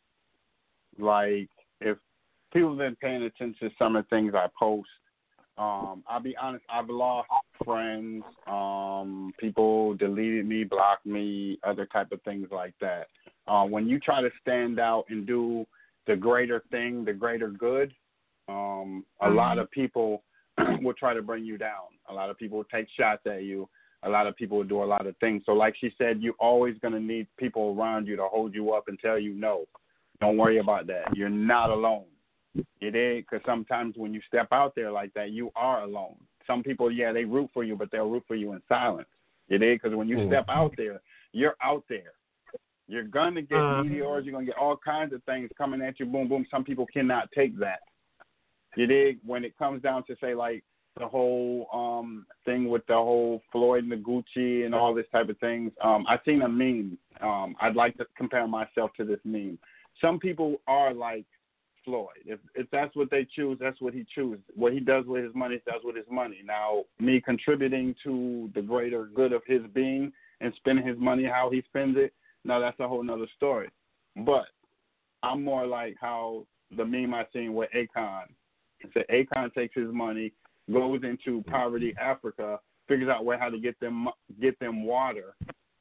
like if people have been paying attention to some of the things I post, um, I'll be honest, I've lost friends. Um, people deleted me, blocked me, other type of things like that. Uh, when you try to stand out and do the greater thing, the greater good, um, a Mhm. lot of people will try to bring you down. A lot of people will take shots at you. A lot of people will do a lot of things. So like she said, you're always going to need people around you to hold you up and tell you, no, don't worry about that. You're not alone. You did? Because sometimes when you step out there like that, you are alone. Some people, yeah, they root for you, but they'll root for you in silence. You did? Because when you Mm. step out there, you're out there. You're going to get Uh-huh. meteors. You're going to get all kinds of things coming at you, boom, boom. Some people cannot take that. You dig? When it comes down to, say, like, the whole um, thing with the whole Floyd and the Gucci and all this type of things, um, I seen a meme. Um, I'd like to compare myself to this meme. Some people are like Floyd. If if that's what they choose, that's what he chooses. What he does with his money, he does with his money. Now, me contributing to the greater good of his being and spending his money how he spends it, now that's a whole nother story. But I'm more like how the meme I seen with Akon. It said Akon takes his money, goes into poverty Africa, figures out where how to get them get them water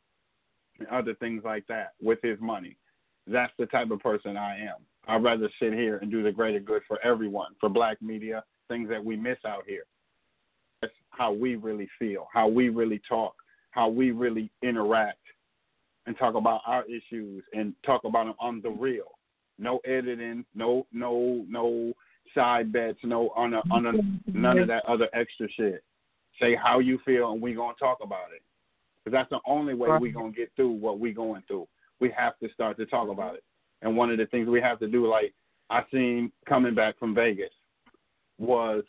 and other things like that with his money. That's the type of person I am. I'd rather sit here and do the greater good for everyone, for black media, things that we miss out here. That's how we really feel, how we really talk, how we really interact and talk about our issues and talk about them on the real. No editing, no no no side bets, no on a, on a, none of that other extra shit. Say how you feel and we gonna talk about it. Because that's the only way we gonna get through what we going through. We have to start to talk about it. And one of the things we have to do, like I seen coming back from Vegas, was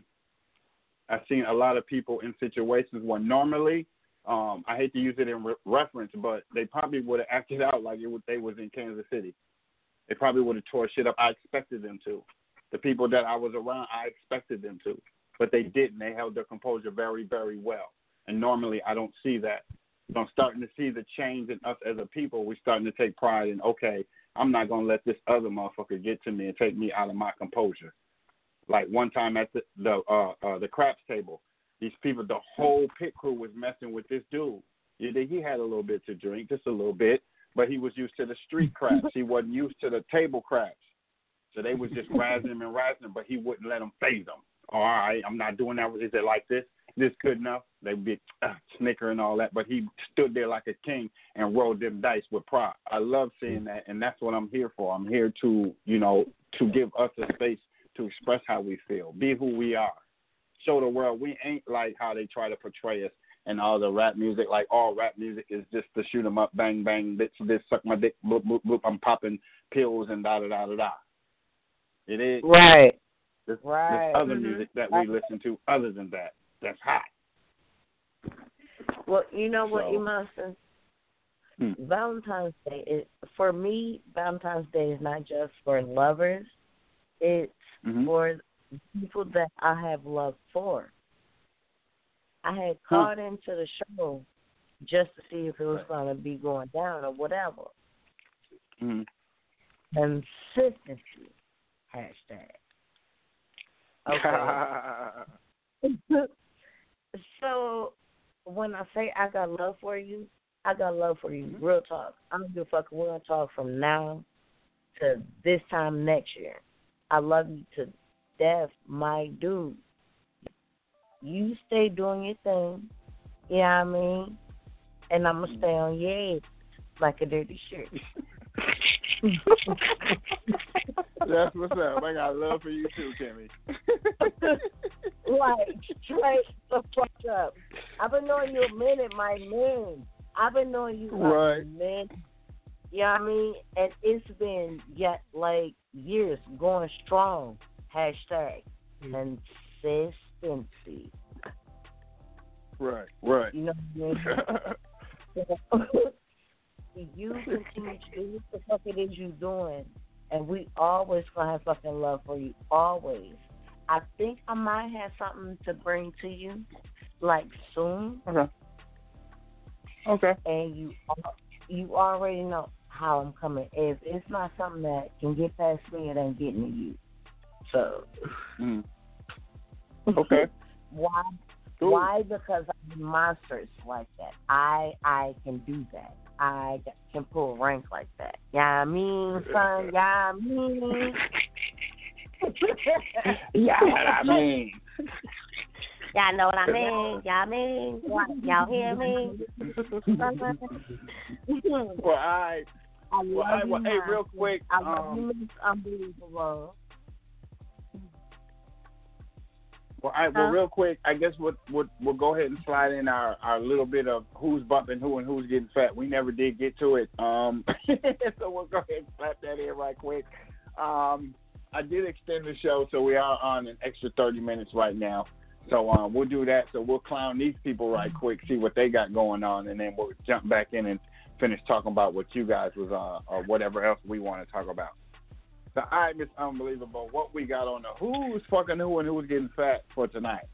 I seen a lot of people in situations where normally, um, I hate to use it in re- reference, but they probably would have acted out like it would, they was in Kansas City. They probably would have tore shit up. I expected them to. The people that I was around, I expected them to. But they didn't. They held their composure very, very well. And normally I don't see that. So I'm starting to see the change in us as a people. We're starting to take pride in, okay, I'm not going to let this other motherfucker get to me and take me out of my composure. Like one time at the the, uh, uh, the craps table, these people, the whole pit crew was messing with this dude. You think he had a little bit to drink, just a little bit, but he was used to the street craps. He wasn't used to the table craps. So they was just razzing him and razzing him, but he wouldn't let them phase him. All right, I'm not doing that. Is it like this? This good enough? They'd be uh, snicker and all that, but he stood there like a king and rolled them dice with pride. I love seeing that, and that's what I'm here for. I'm here to, you know, to give us a space to express how we feel, be who we are, show the world we ain't like how they try to portray us and all the rap music. Like all rap music is just to shoot 'em up, bang bang, this this suck my dick, bloop bloop bloop. I'm popping pills and da da da da da. It is Right. There's, right. there's other mm-hmm. music that we listen to other than that. That's hot. Well, you know what, So. you must. Hmm. Valentine's Day, is, for me, Valentine's Day is not just for lovers. It's mm-hmm. for people that I have love for. I had called huh. into the show just to see if it was going to be going down or whatever. Mm-hmm. Consistency, hashtag. Okay. So when I say I got love for you, I got love for you. Real talk. I don't give a fuck. We're going to talk from now to this time next year. I love you to death, my dude. You stay doing your thing. You know what I mean? And I'm going to stay on your edge like a dirty shirt. That's what's up. I got love for you too, Kimmy. Like, straight the fuck up. I've been knowing you a minute, my man. I've been knowing you right. a minute. You know what I mean? And it's been yet like years going strong. Hashtag consistency. Right, right. You know what I mean? You continue to do what the fuck it is you doing, and we always gonna have fucking love for you, always. I think I might have something to bring to you, like soon. Okay. Okay. And you you already know how I'm coming. If it's not something that can get past me, it ain't getting to you. So. Mm. Okay. Why? Cool. Why? Because I'm monsters like that. I I can do that. I can pull rank like that. Yeah, I mean, son. Yeah, I mean. Yeah, I mean. Y'all know what I mean. Y'all mean. Y'all hear me? Well, I. I love well, I, well, you, hey, real quick. I love um, you. It's unbelievable. Well, I, well, huh? real quick, I guess we'll, we'll we'll go ahead and slide in our, our little bit of who's bumping who and who's getting fat. We never did get to it, um, so we'll go ahead and slap that in right quick. Um, I did extend the show, so we are on an extra thirty minutes right now. So um, we'll do that. So we'll clown these people right quick, see what they got going on, and then we'll jump back in and finish talking about what you guys was on or whatever else we want to talk about. So, all right, Miss Unbelievable, what we got on the who's fucking who and who's getting fat for tonight?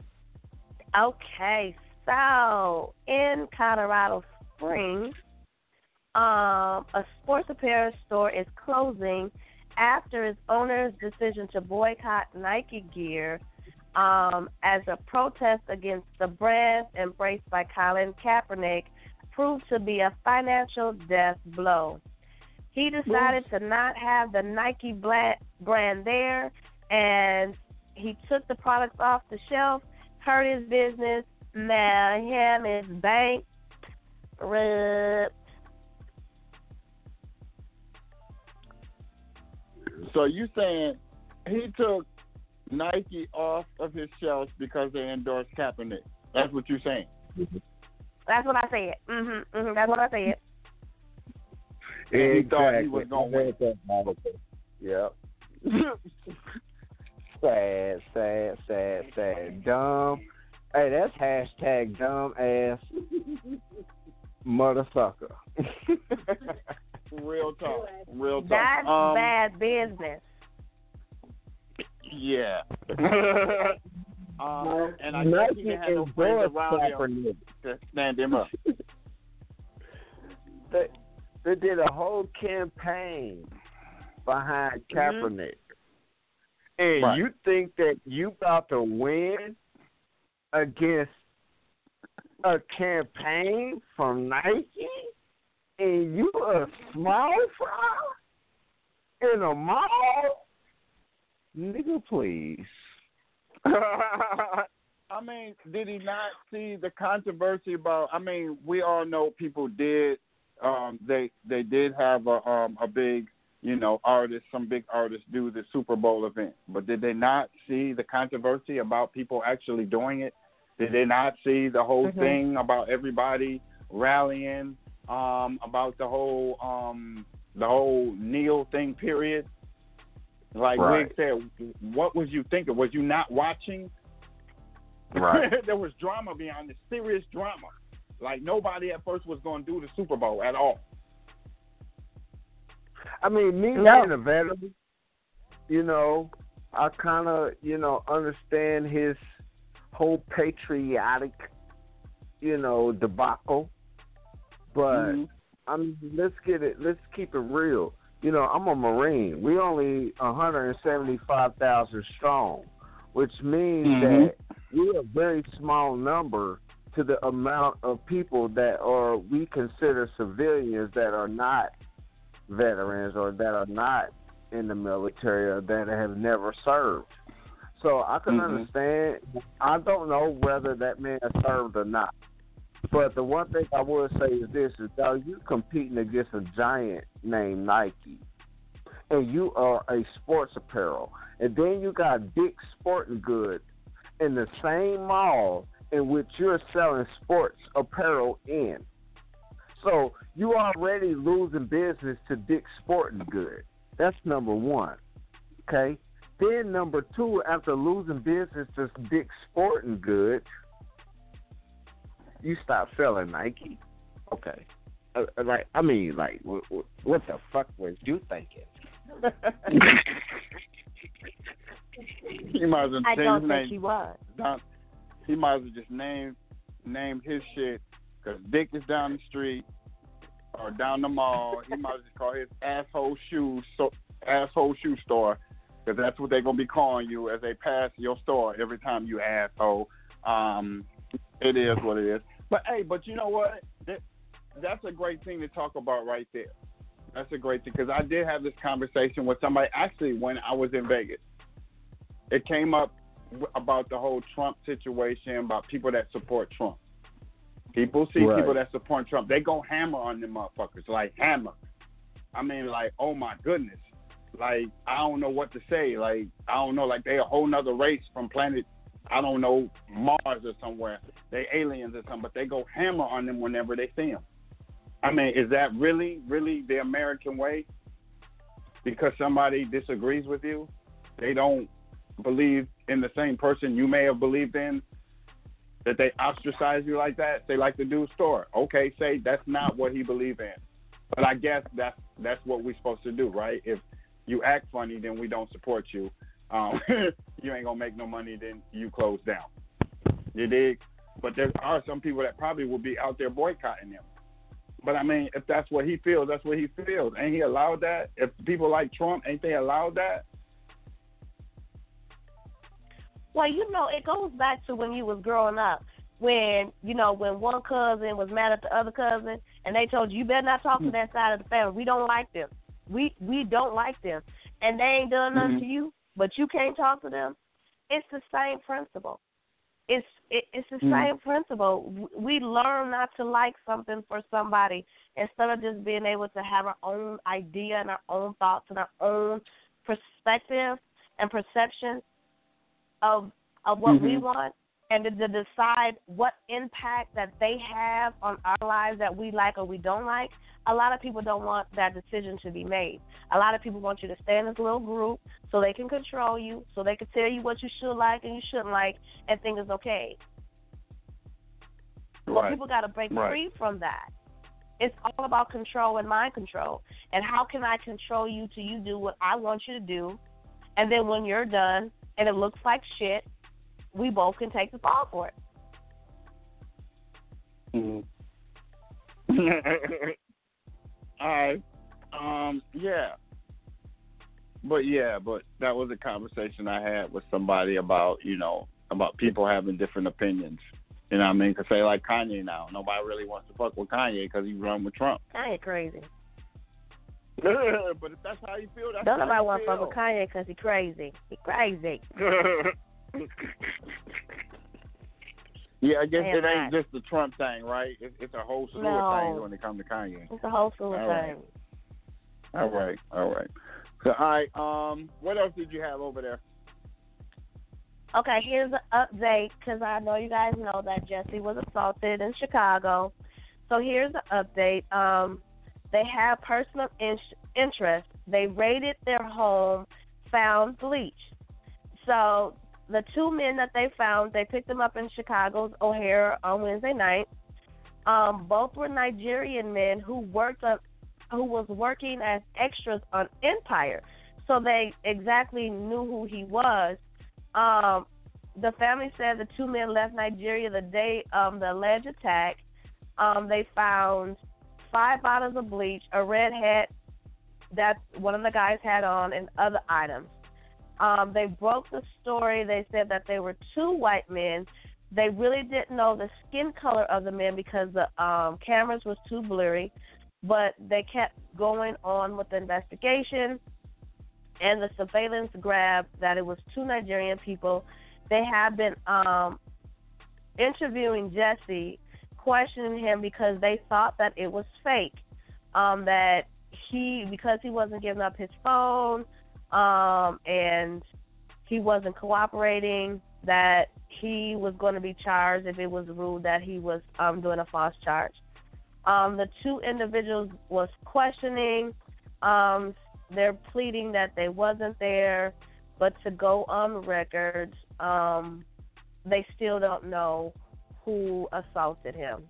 Okay, so in Colorado Springs, um, a sports apparel store is closing after its owner's decision to boycott Nike gear um, as a protest against the brand embraced by Colin Kaepernick proved to be a financial death blow. He decided to not have the Nike brand there, and he took the products off the shelf, hurt his business, now him, his bank, ripped. So you saying he took Nike off of his shelves because they endorsed Kaepernick? That's what you're saying? That's what I said. Mm-hmm, mm-hmm, that's what I said. And he exactly. thought he was going to win. Yep. sad, sad, sad, sad. Dumb. Hey, that's hashtag dumb ass motherfucker. Real talk. Real talk. That's um, bad business. Yeah. um, and I guess he didn't have no friends around him to stand him up. They, they did a whole campaign behind Kaepernick. Mm-hmm. And right. you think that you about to win against a campaign from Nike? And you a small fry in a mall? Nigga, please. I mean, did he not see the controversy about? I mean, we all know people did. Um, they they did have a um, a big, you know, artist. Some big artists do the Super Bowl event, but did they not see the controversy about people actually doing it? Did they not see the whole mm-hmm. thing about everybody rallying? Um, about the whole um, the whole Neil thing, period. Like right. Wig said, what was you thinking? Was you not watching? Right. There was drama behind this, serious drama. Like nobody at first was going to do the Super Bowl at all. I mean, me No. being a veteran, you know, I kind of, you know, understand his whole patriotic, you know, debacle. But Mm-hmm. I mean, let's get it. Let's keep it real. You know, I'm a Marine. We only one hundred seventy-five thousand strong, which means Mm-hmm. that we're a very small number to the amount of people that are we consider civilians that are not veterans or that are not in the military or that have never served. So I can Mhm. understand. I don't know whether that man served or not. But the one thing I would say is this, is that you're competing against a giant named Nike. And you are a sports apparel. And then you got Dick's Sporting Goods in the same mall in which you're selling sports apparel in. So you already losing business to Dick's Sporting Goods. That's number one. Okay? Then number two, after losing business to Dick's Sporting Goods, you stop selling Nike. Okay. Uh, like, I mean, like, what, what the fuck was you thinking? He might as well I change don't his think name. he was. Don, he might as well just name name his shit because Dick is down the street or down the mall. He might as well just call his asshole shoe so, asshole shoe store because that's what they're gonna be calling you as they pass your store every time you asshole. Um, it is what it is. But hey, but you know what? That, that's a great thing to talk about right there. That's a great thing because I did have this conversation with somebody actually when I was in Vegas. It came up about the whole Trump situation, about people that support Trump. People see Right. people that support Trump, they go hammer on them motherfuckers, like hammer. I mean, like, oh my goodness. Like, I don't know what to say. Like, I don't know, like they a whole nother race from planet, I don't know, Mars or somewhere. They aliens or something, but they go hammer on them whenever they see them. I mean, is that really, really the American way? Because somebody disagrees with you, they don't believe in the same person you may have believed in, that they ostracize you like that. They like the dude's store. Okay, say that's not what he believed in. But I guess that's that's what we're supposed to do, right? If you act funny, then we don't support you. Um, you ain't gonna make no money, then you close down. You dig? But there are some people that probably will be out there boycotting him. But I mean, if that's what he feels, that's what he feels. Ain't he allowed that? If people like Trump, ain't they allowed that? Well, you know, it goes back to when you was growing up. When, you know, when one cousin was mad at the other cousin and they told you, you better not talk to that side of the family. We don't like them. We we don't like them. And they ain't done nothing Mhm. to you, but you can't talk to them. It's the same principle. It's it, it's the Mhm. same principle. We learn not to like something for somebody instead of just being able to have our own idea and our own thoughts and our own perspective and perception of of what we Mhm. want, and to, to decide what impact that they have on our lives that we like or we don't like. A lot of people don't want that decision to be made. A lot of people want you to stay in this little group so they can control you, so they can tell you what you should like and you shouldn't like, and think it's okay. Well, Right. people got to break Right. free from that. It's all about control and mind control. And how can I control you till you do what I want you to do, and then when you're done and it looks like shit, we both can take the fall for it. Mhm. All right. Um, yeah. But yeah, but that was a conversation I had with somebody about, you know, about people having different opinions. You know what I mean? Because say like Kanye now, nobody really wants to fuck with Kanye because he run with Trump. Kanye crazy. But if that's how you feel, that's Don't how nobody you want to fuck feel. with Kanye because he crazy. He crazy. Yeah, I guess Damn it ain't right. just the Trump thing, right? It's, it's a whole slew No. of things when it comes to Kanye. It's a whole slew of All right. things. All right, all right. So, all right. Um, what else did you have over there? Okay, here's an update because I know you guys know that Jesse was assaulted in Chicago. So here's the update. Um, they have personal in- interest. They raided their home, found bleach. So the two men that they found, they picked them up in Chicago's O'Hare on Wednesday night. Um, both were Nigerian men who worked on, who was working as extras on Empire, so they exactly knew who he was. Um, the family said the two men left Nigeria the day of the alleged attack. Um, they found five bottles of bleach, a red hat that one of the guys had on, and other items. Um, they broke the story. They said that they were two white men. They really didn't know the skin color of the men because the um, cameras was too blurry, but they kept going on with the investigation, and the surveillance grabbed that it was two Nigerian people. They have been um, interviewing Jesse, questioning him because they thought that it was fake, um, that he, because he wasn't giving up his phone, um, and he wasn't cooperating, that he was going to be charged if it was ruled that he was um, doing a false charge. Um, the two individuals was questioning. Um, they're pleading that they wasn't there, but to go on record, um, they still don't know who assaulted him.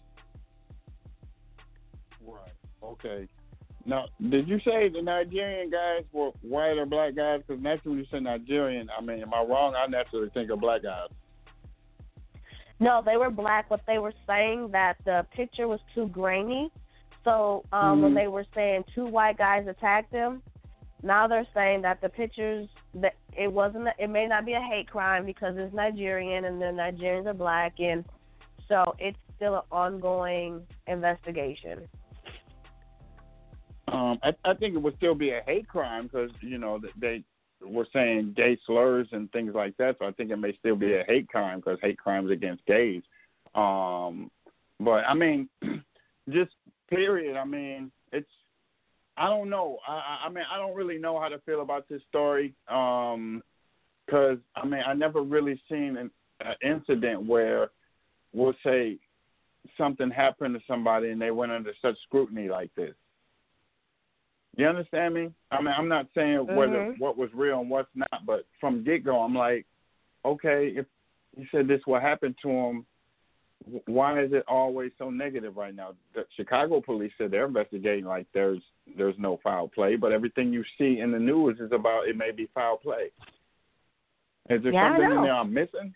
Right. Okay. Now, did you say the Nigerian guys were white or black guys? Because naturally, when you say Nigerian, I mean, am I wrong? I naturally think of black guys. No, they were black, but they were saying that the picture was too grainy. So um, mm-hmm. when they were saying two white guys attacked them, now they're saying that the pictures, that it wasn't, it may not be a hate crime because it's Nigerian and the Nigerians are black, and so it's still an ongoing investigation. Um, I, I think it would still be a hate crime because, you know, they were saying gay slurs and things like that. So I think it may still be a hate crime because hate crimes against gays. Um, but, I mean, just period. I mean, it's, I don't know. I, I mean, I don't really know how to feel about this story because, um, I mean, I never really seen an, an incident where we'll say something happened to somebody and they went under such scrutiny like this. You understand me? I mean, I'm not saying whether mm-hmm. what was real and what's not, but from get-go, I'm like, okay, if he said this will happen to him, why is it always so negative right now? The Chicago police said they're investigating like there's there's no foul play, but everything you see in the news is about it may be foul play. Is there yeah, something in there I'm missing?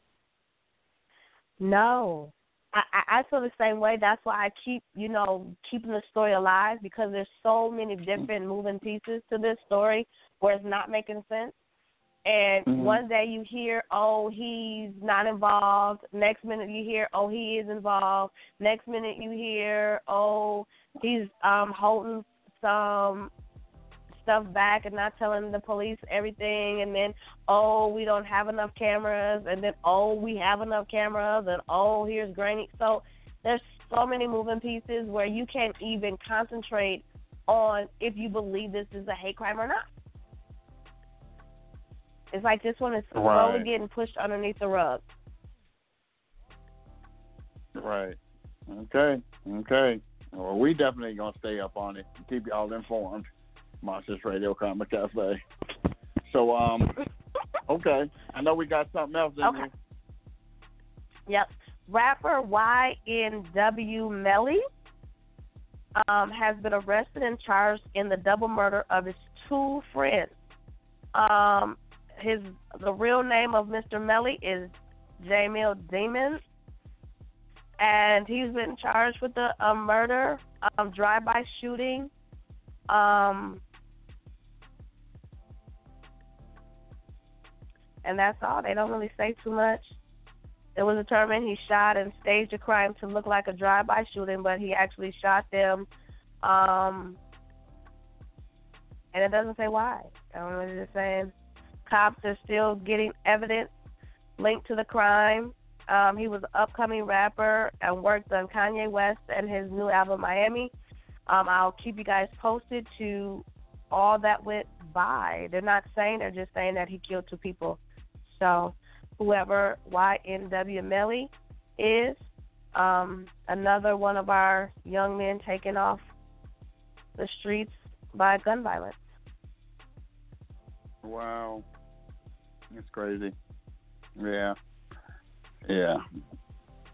No. I, I feel the same way. That's why I keep, you know, keeping the story alive because there's so many different moving pieces to this story where it's not making sense. And mm-hmm. one day you hear, oh, he's not involved. Next minute you hear, oh, he is involved. Next minute you hear, oh, he's um, holding some stuff back and not telling the police everything, and then, oh, we don't have enough cameras, and then, oh, we have enough cameras, and, oh, here's grainy. So there's so many moving pieces where you can't even concentrate on if you believe this is a hate crime or not. It's like this one is slowly right. getting pushed underneath the rug. Right. Okay. Okay. Well, we definitely going to stay up on it and keep you all informed. Monsters Radio Karma Cafe. So, um, okay. I know we got something else in okay. here. Yep. Rapper Y N W Melly um, has been arrested and charged in the double murder of his two friends. Um, his the real name of Mister Melly is Jamil Demon, and he's been charged with the uh, murder, um, drive-by shooting. Um, and that's all. They don't really say too much. It was determined he shot and staged a crime to look like a drive-by shooting, but he actually shot them. Um, and it doesn't say why. I don't know, it's just saying cops are still getting evidence linked to the crime. Um, he was an upcoming rapper and worked on Kanye West and his new album, Miami. Um, I'll keep you guys posted to all that went by. They're not saying, they're just saying that he killed two people. So whoever Y N W Melly is, um, another one of our young men taken off the streets by gun violence.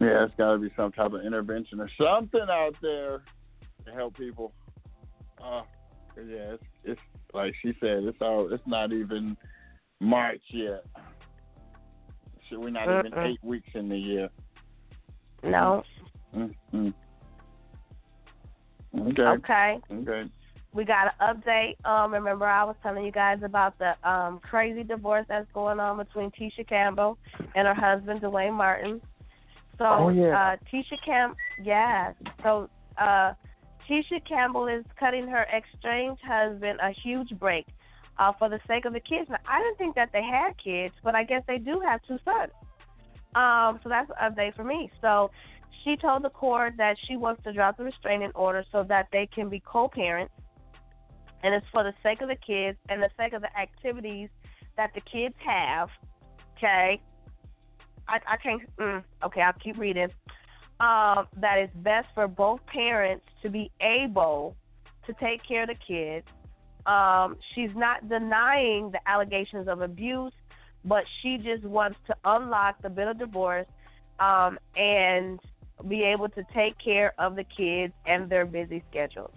Yeah, it's got to be some type of intervention or something out there to help people. Uh, yeah, it's, it's like she said, it's all. It's not even March yet. So we're not Mm-mm. even eight weeks in the year. No. Mm-hmm. Okay. Okay. Okay. We got an update. Um, remember, I was telling you guys about the um, crazy divorce that's going on between Tisha Campbell and her husband, Dwayne Martin. So, Oh, yeah. uh, Tisha Campbell, yeah. So, uh, Tisha Campbell is cutting her estranged husband a huge break uh, for the sake of the kids. Now, I didn't think that they had kids, but I guess they do have two sons. Um, so that's an update for me. So, she told the court that she wants to drop the restraining order so that they can be co-parents. And it's for the sake of the kids and the sake of the activities that the kids have. Okay. I, I can't. Mm, okay, I'll keep reading. Um, that it's best for both parents to be able to take care of the kids. Um, she's not denying the allegations of abuse, but she just wants to unlock the bill of divorce um, and be able to take care of the kids and their busy schedules.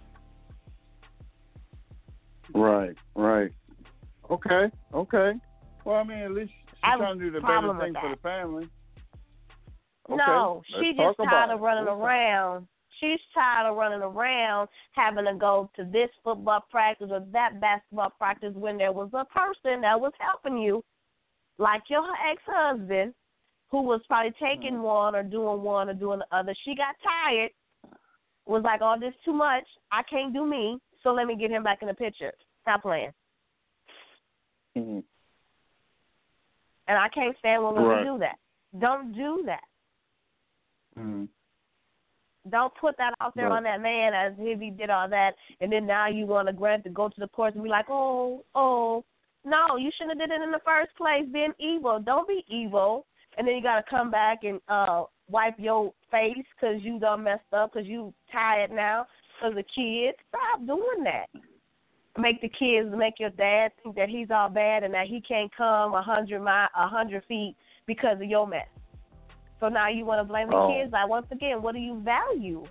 Right, right. Okay, okay. Well, I mean, at least she's I have trying to do the a better problem thing with for the that. family. Okay, No, she let's just talk tired about of it. running Let's talk- around. She's tired of running around, having to go to this football practice or that basketball practice when there was a person that was helping you, like your ex-husband, who was probably taking one or doing one or doing the other. She got tired, was like, oh, this too much. I can't do me, so let me get him back in the picture. Stop playing. Mm-hmm. And I can't stand when women Right. do that. Don't do that. Mm-hmm. Don't put that out there Right. on that man as if he did all that, and then now you want to grant to go to the courts and be like, oh, oh. No, you shouldn't have did it in the first place, being evil. Don't be evil. And then you got to come back and uh, wipe your face because you done messed up because you tired now because the kids. Stop doing that. Make the kids, make your dad think that he's all bad and that he can't come a hundred mile, a hundred feet because of your mess. So now you want to blame the Oh. kids. Like, once again, what do you value?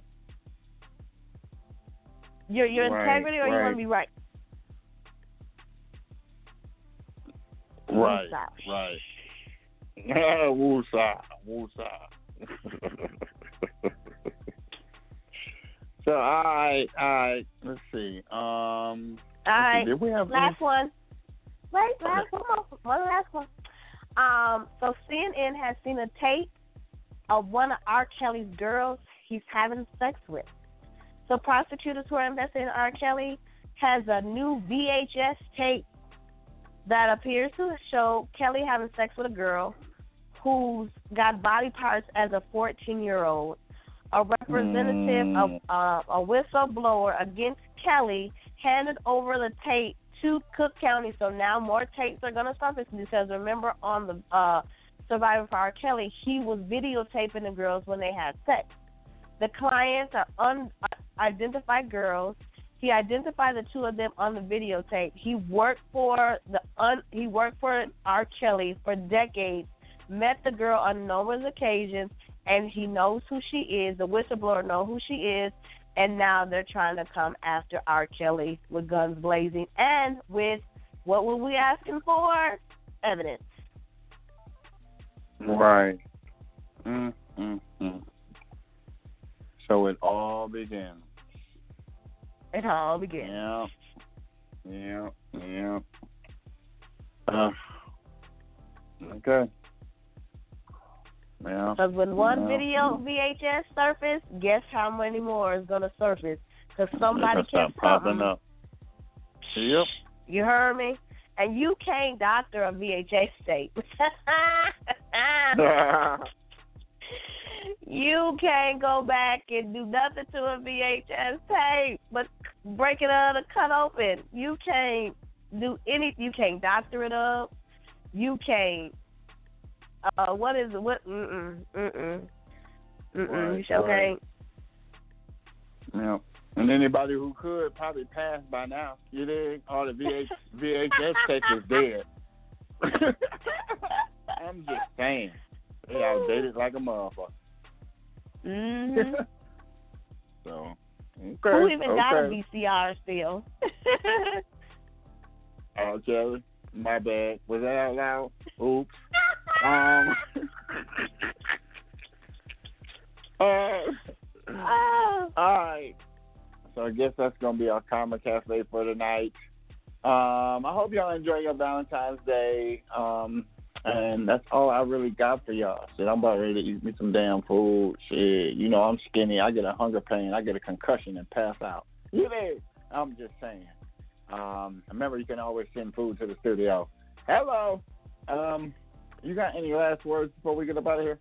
Your your Right, integrity, or you want right. to be right? Right, Woosah. right. Woosah, woosah. So, all right, all right. Let's see. Um, All right, did we have last any- one. Wait, last one more. One last one. Um, so C N N has seen a tape of one of R. Kelly's girls he's having sex with. So prosecutors who are investigating R. Kelly has a new V H S tape that appears to show Kelly having sex with a girl who's got body parts as a fourteen-year-old. A representative Mm. of uh, a whistleblower against Kelly handed over the tape to Cook County. So now more tapes are going to surface because remember on the uh, Survivor for R. Kelly, he was videotaping the girls when they had sex. The clients are unidentified girls. He identified the two of them on the videotape. He worked for the un, he worked for R. Kelly for decades, met the girl on numerous occasions, and he knows who she is. The whistleblower knows who she is, and now they're trying to come after R. Kelly with guns blazing and with, what were we asking for? Evidence. Right. Mm, mm, mm. So it all begins. It all begins. Yeah. Yeah. Yeah. Uh, okay. Yeah. Because when one yeah. video V H S surfaced, guess how many more is going to surface? Because somebody It's gonna kept start popping something. up. Yep. You heard me? And you can't doctor a V H S tape. You can't go back and do nothing to a V H S tape but break it up and cut open. You can't do any. You can't doctor it up. You can't. Uh, what is it? What? Mm mm mm mm. Mm Right, You sure right. can't. Yeah. And anybody who could probably pass by now. You dig? All the V H, V H S tape is dead. I'm just saying. They outdated like a motherfucker. Mm-hmm. So, okay. Who even okay. got a V C R still? Oh, Jerry, my bad. Was that out loud? Oops. um. uh, oh. All right. So I guess that's gonna be our Karma Cafe for tonight. Um, I hope y'all enjoy your Valentine's Day. Um, and that's all I really got for y'all. Shit, I'm about ready to eat me some damn food. Shit, you know I'm skinny. I get a hunger pain. I get a concussion and pass out. You know, I'm just saying. Um, remember, you can always send food to the studio. Hello. Um, you got any last words before we get up out of here?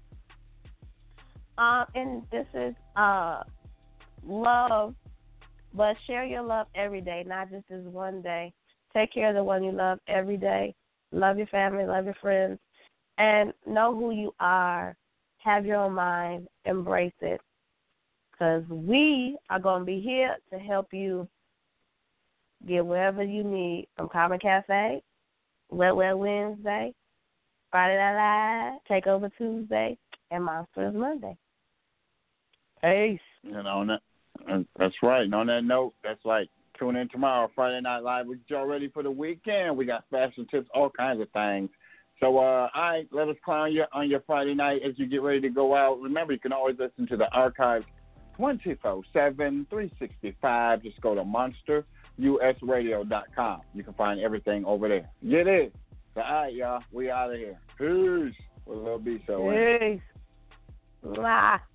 Um, and this is uh, love, but share your love every day, not just this one day. Take care of the one you love every day. Love your family, love your friends, and know who you are. Have your own mind. Embrace it, because we are going to be here to help you get wherever you need, from Karma Cafe, Wet Wet Wednesday, Friday Night Live, Takeover Tuesday, and Monsters Monday. Peace. And on that, and that's right. And on that note, that's like tune in tomorrow, Friday Night Live. We get y'all ready for the weekend. We got fashion tips, all kinds of things. So, uh, all right, let us clown you on your Friday night as you get ready to go out. Remember, you can always listen to the archives twenty-four seven, three sixty-five. Just go to monster u s radio dot com. You can find everything over there. Get it. So, all right, y'all, we out of here. Peace. With a little B show. Peace. Bye.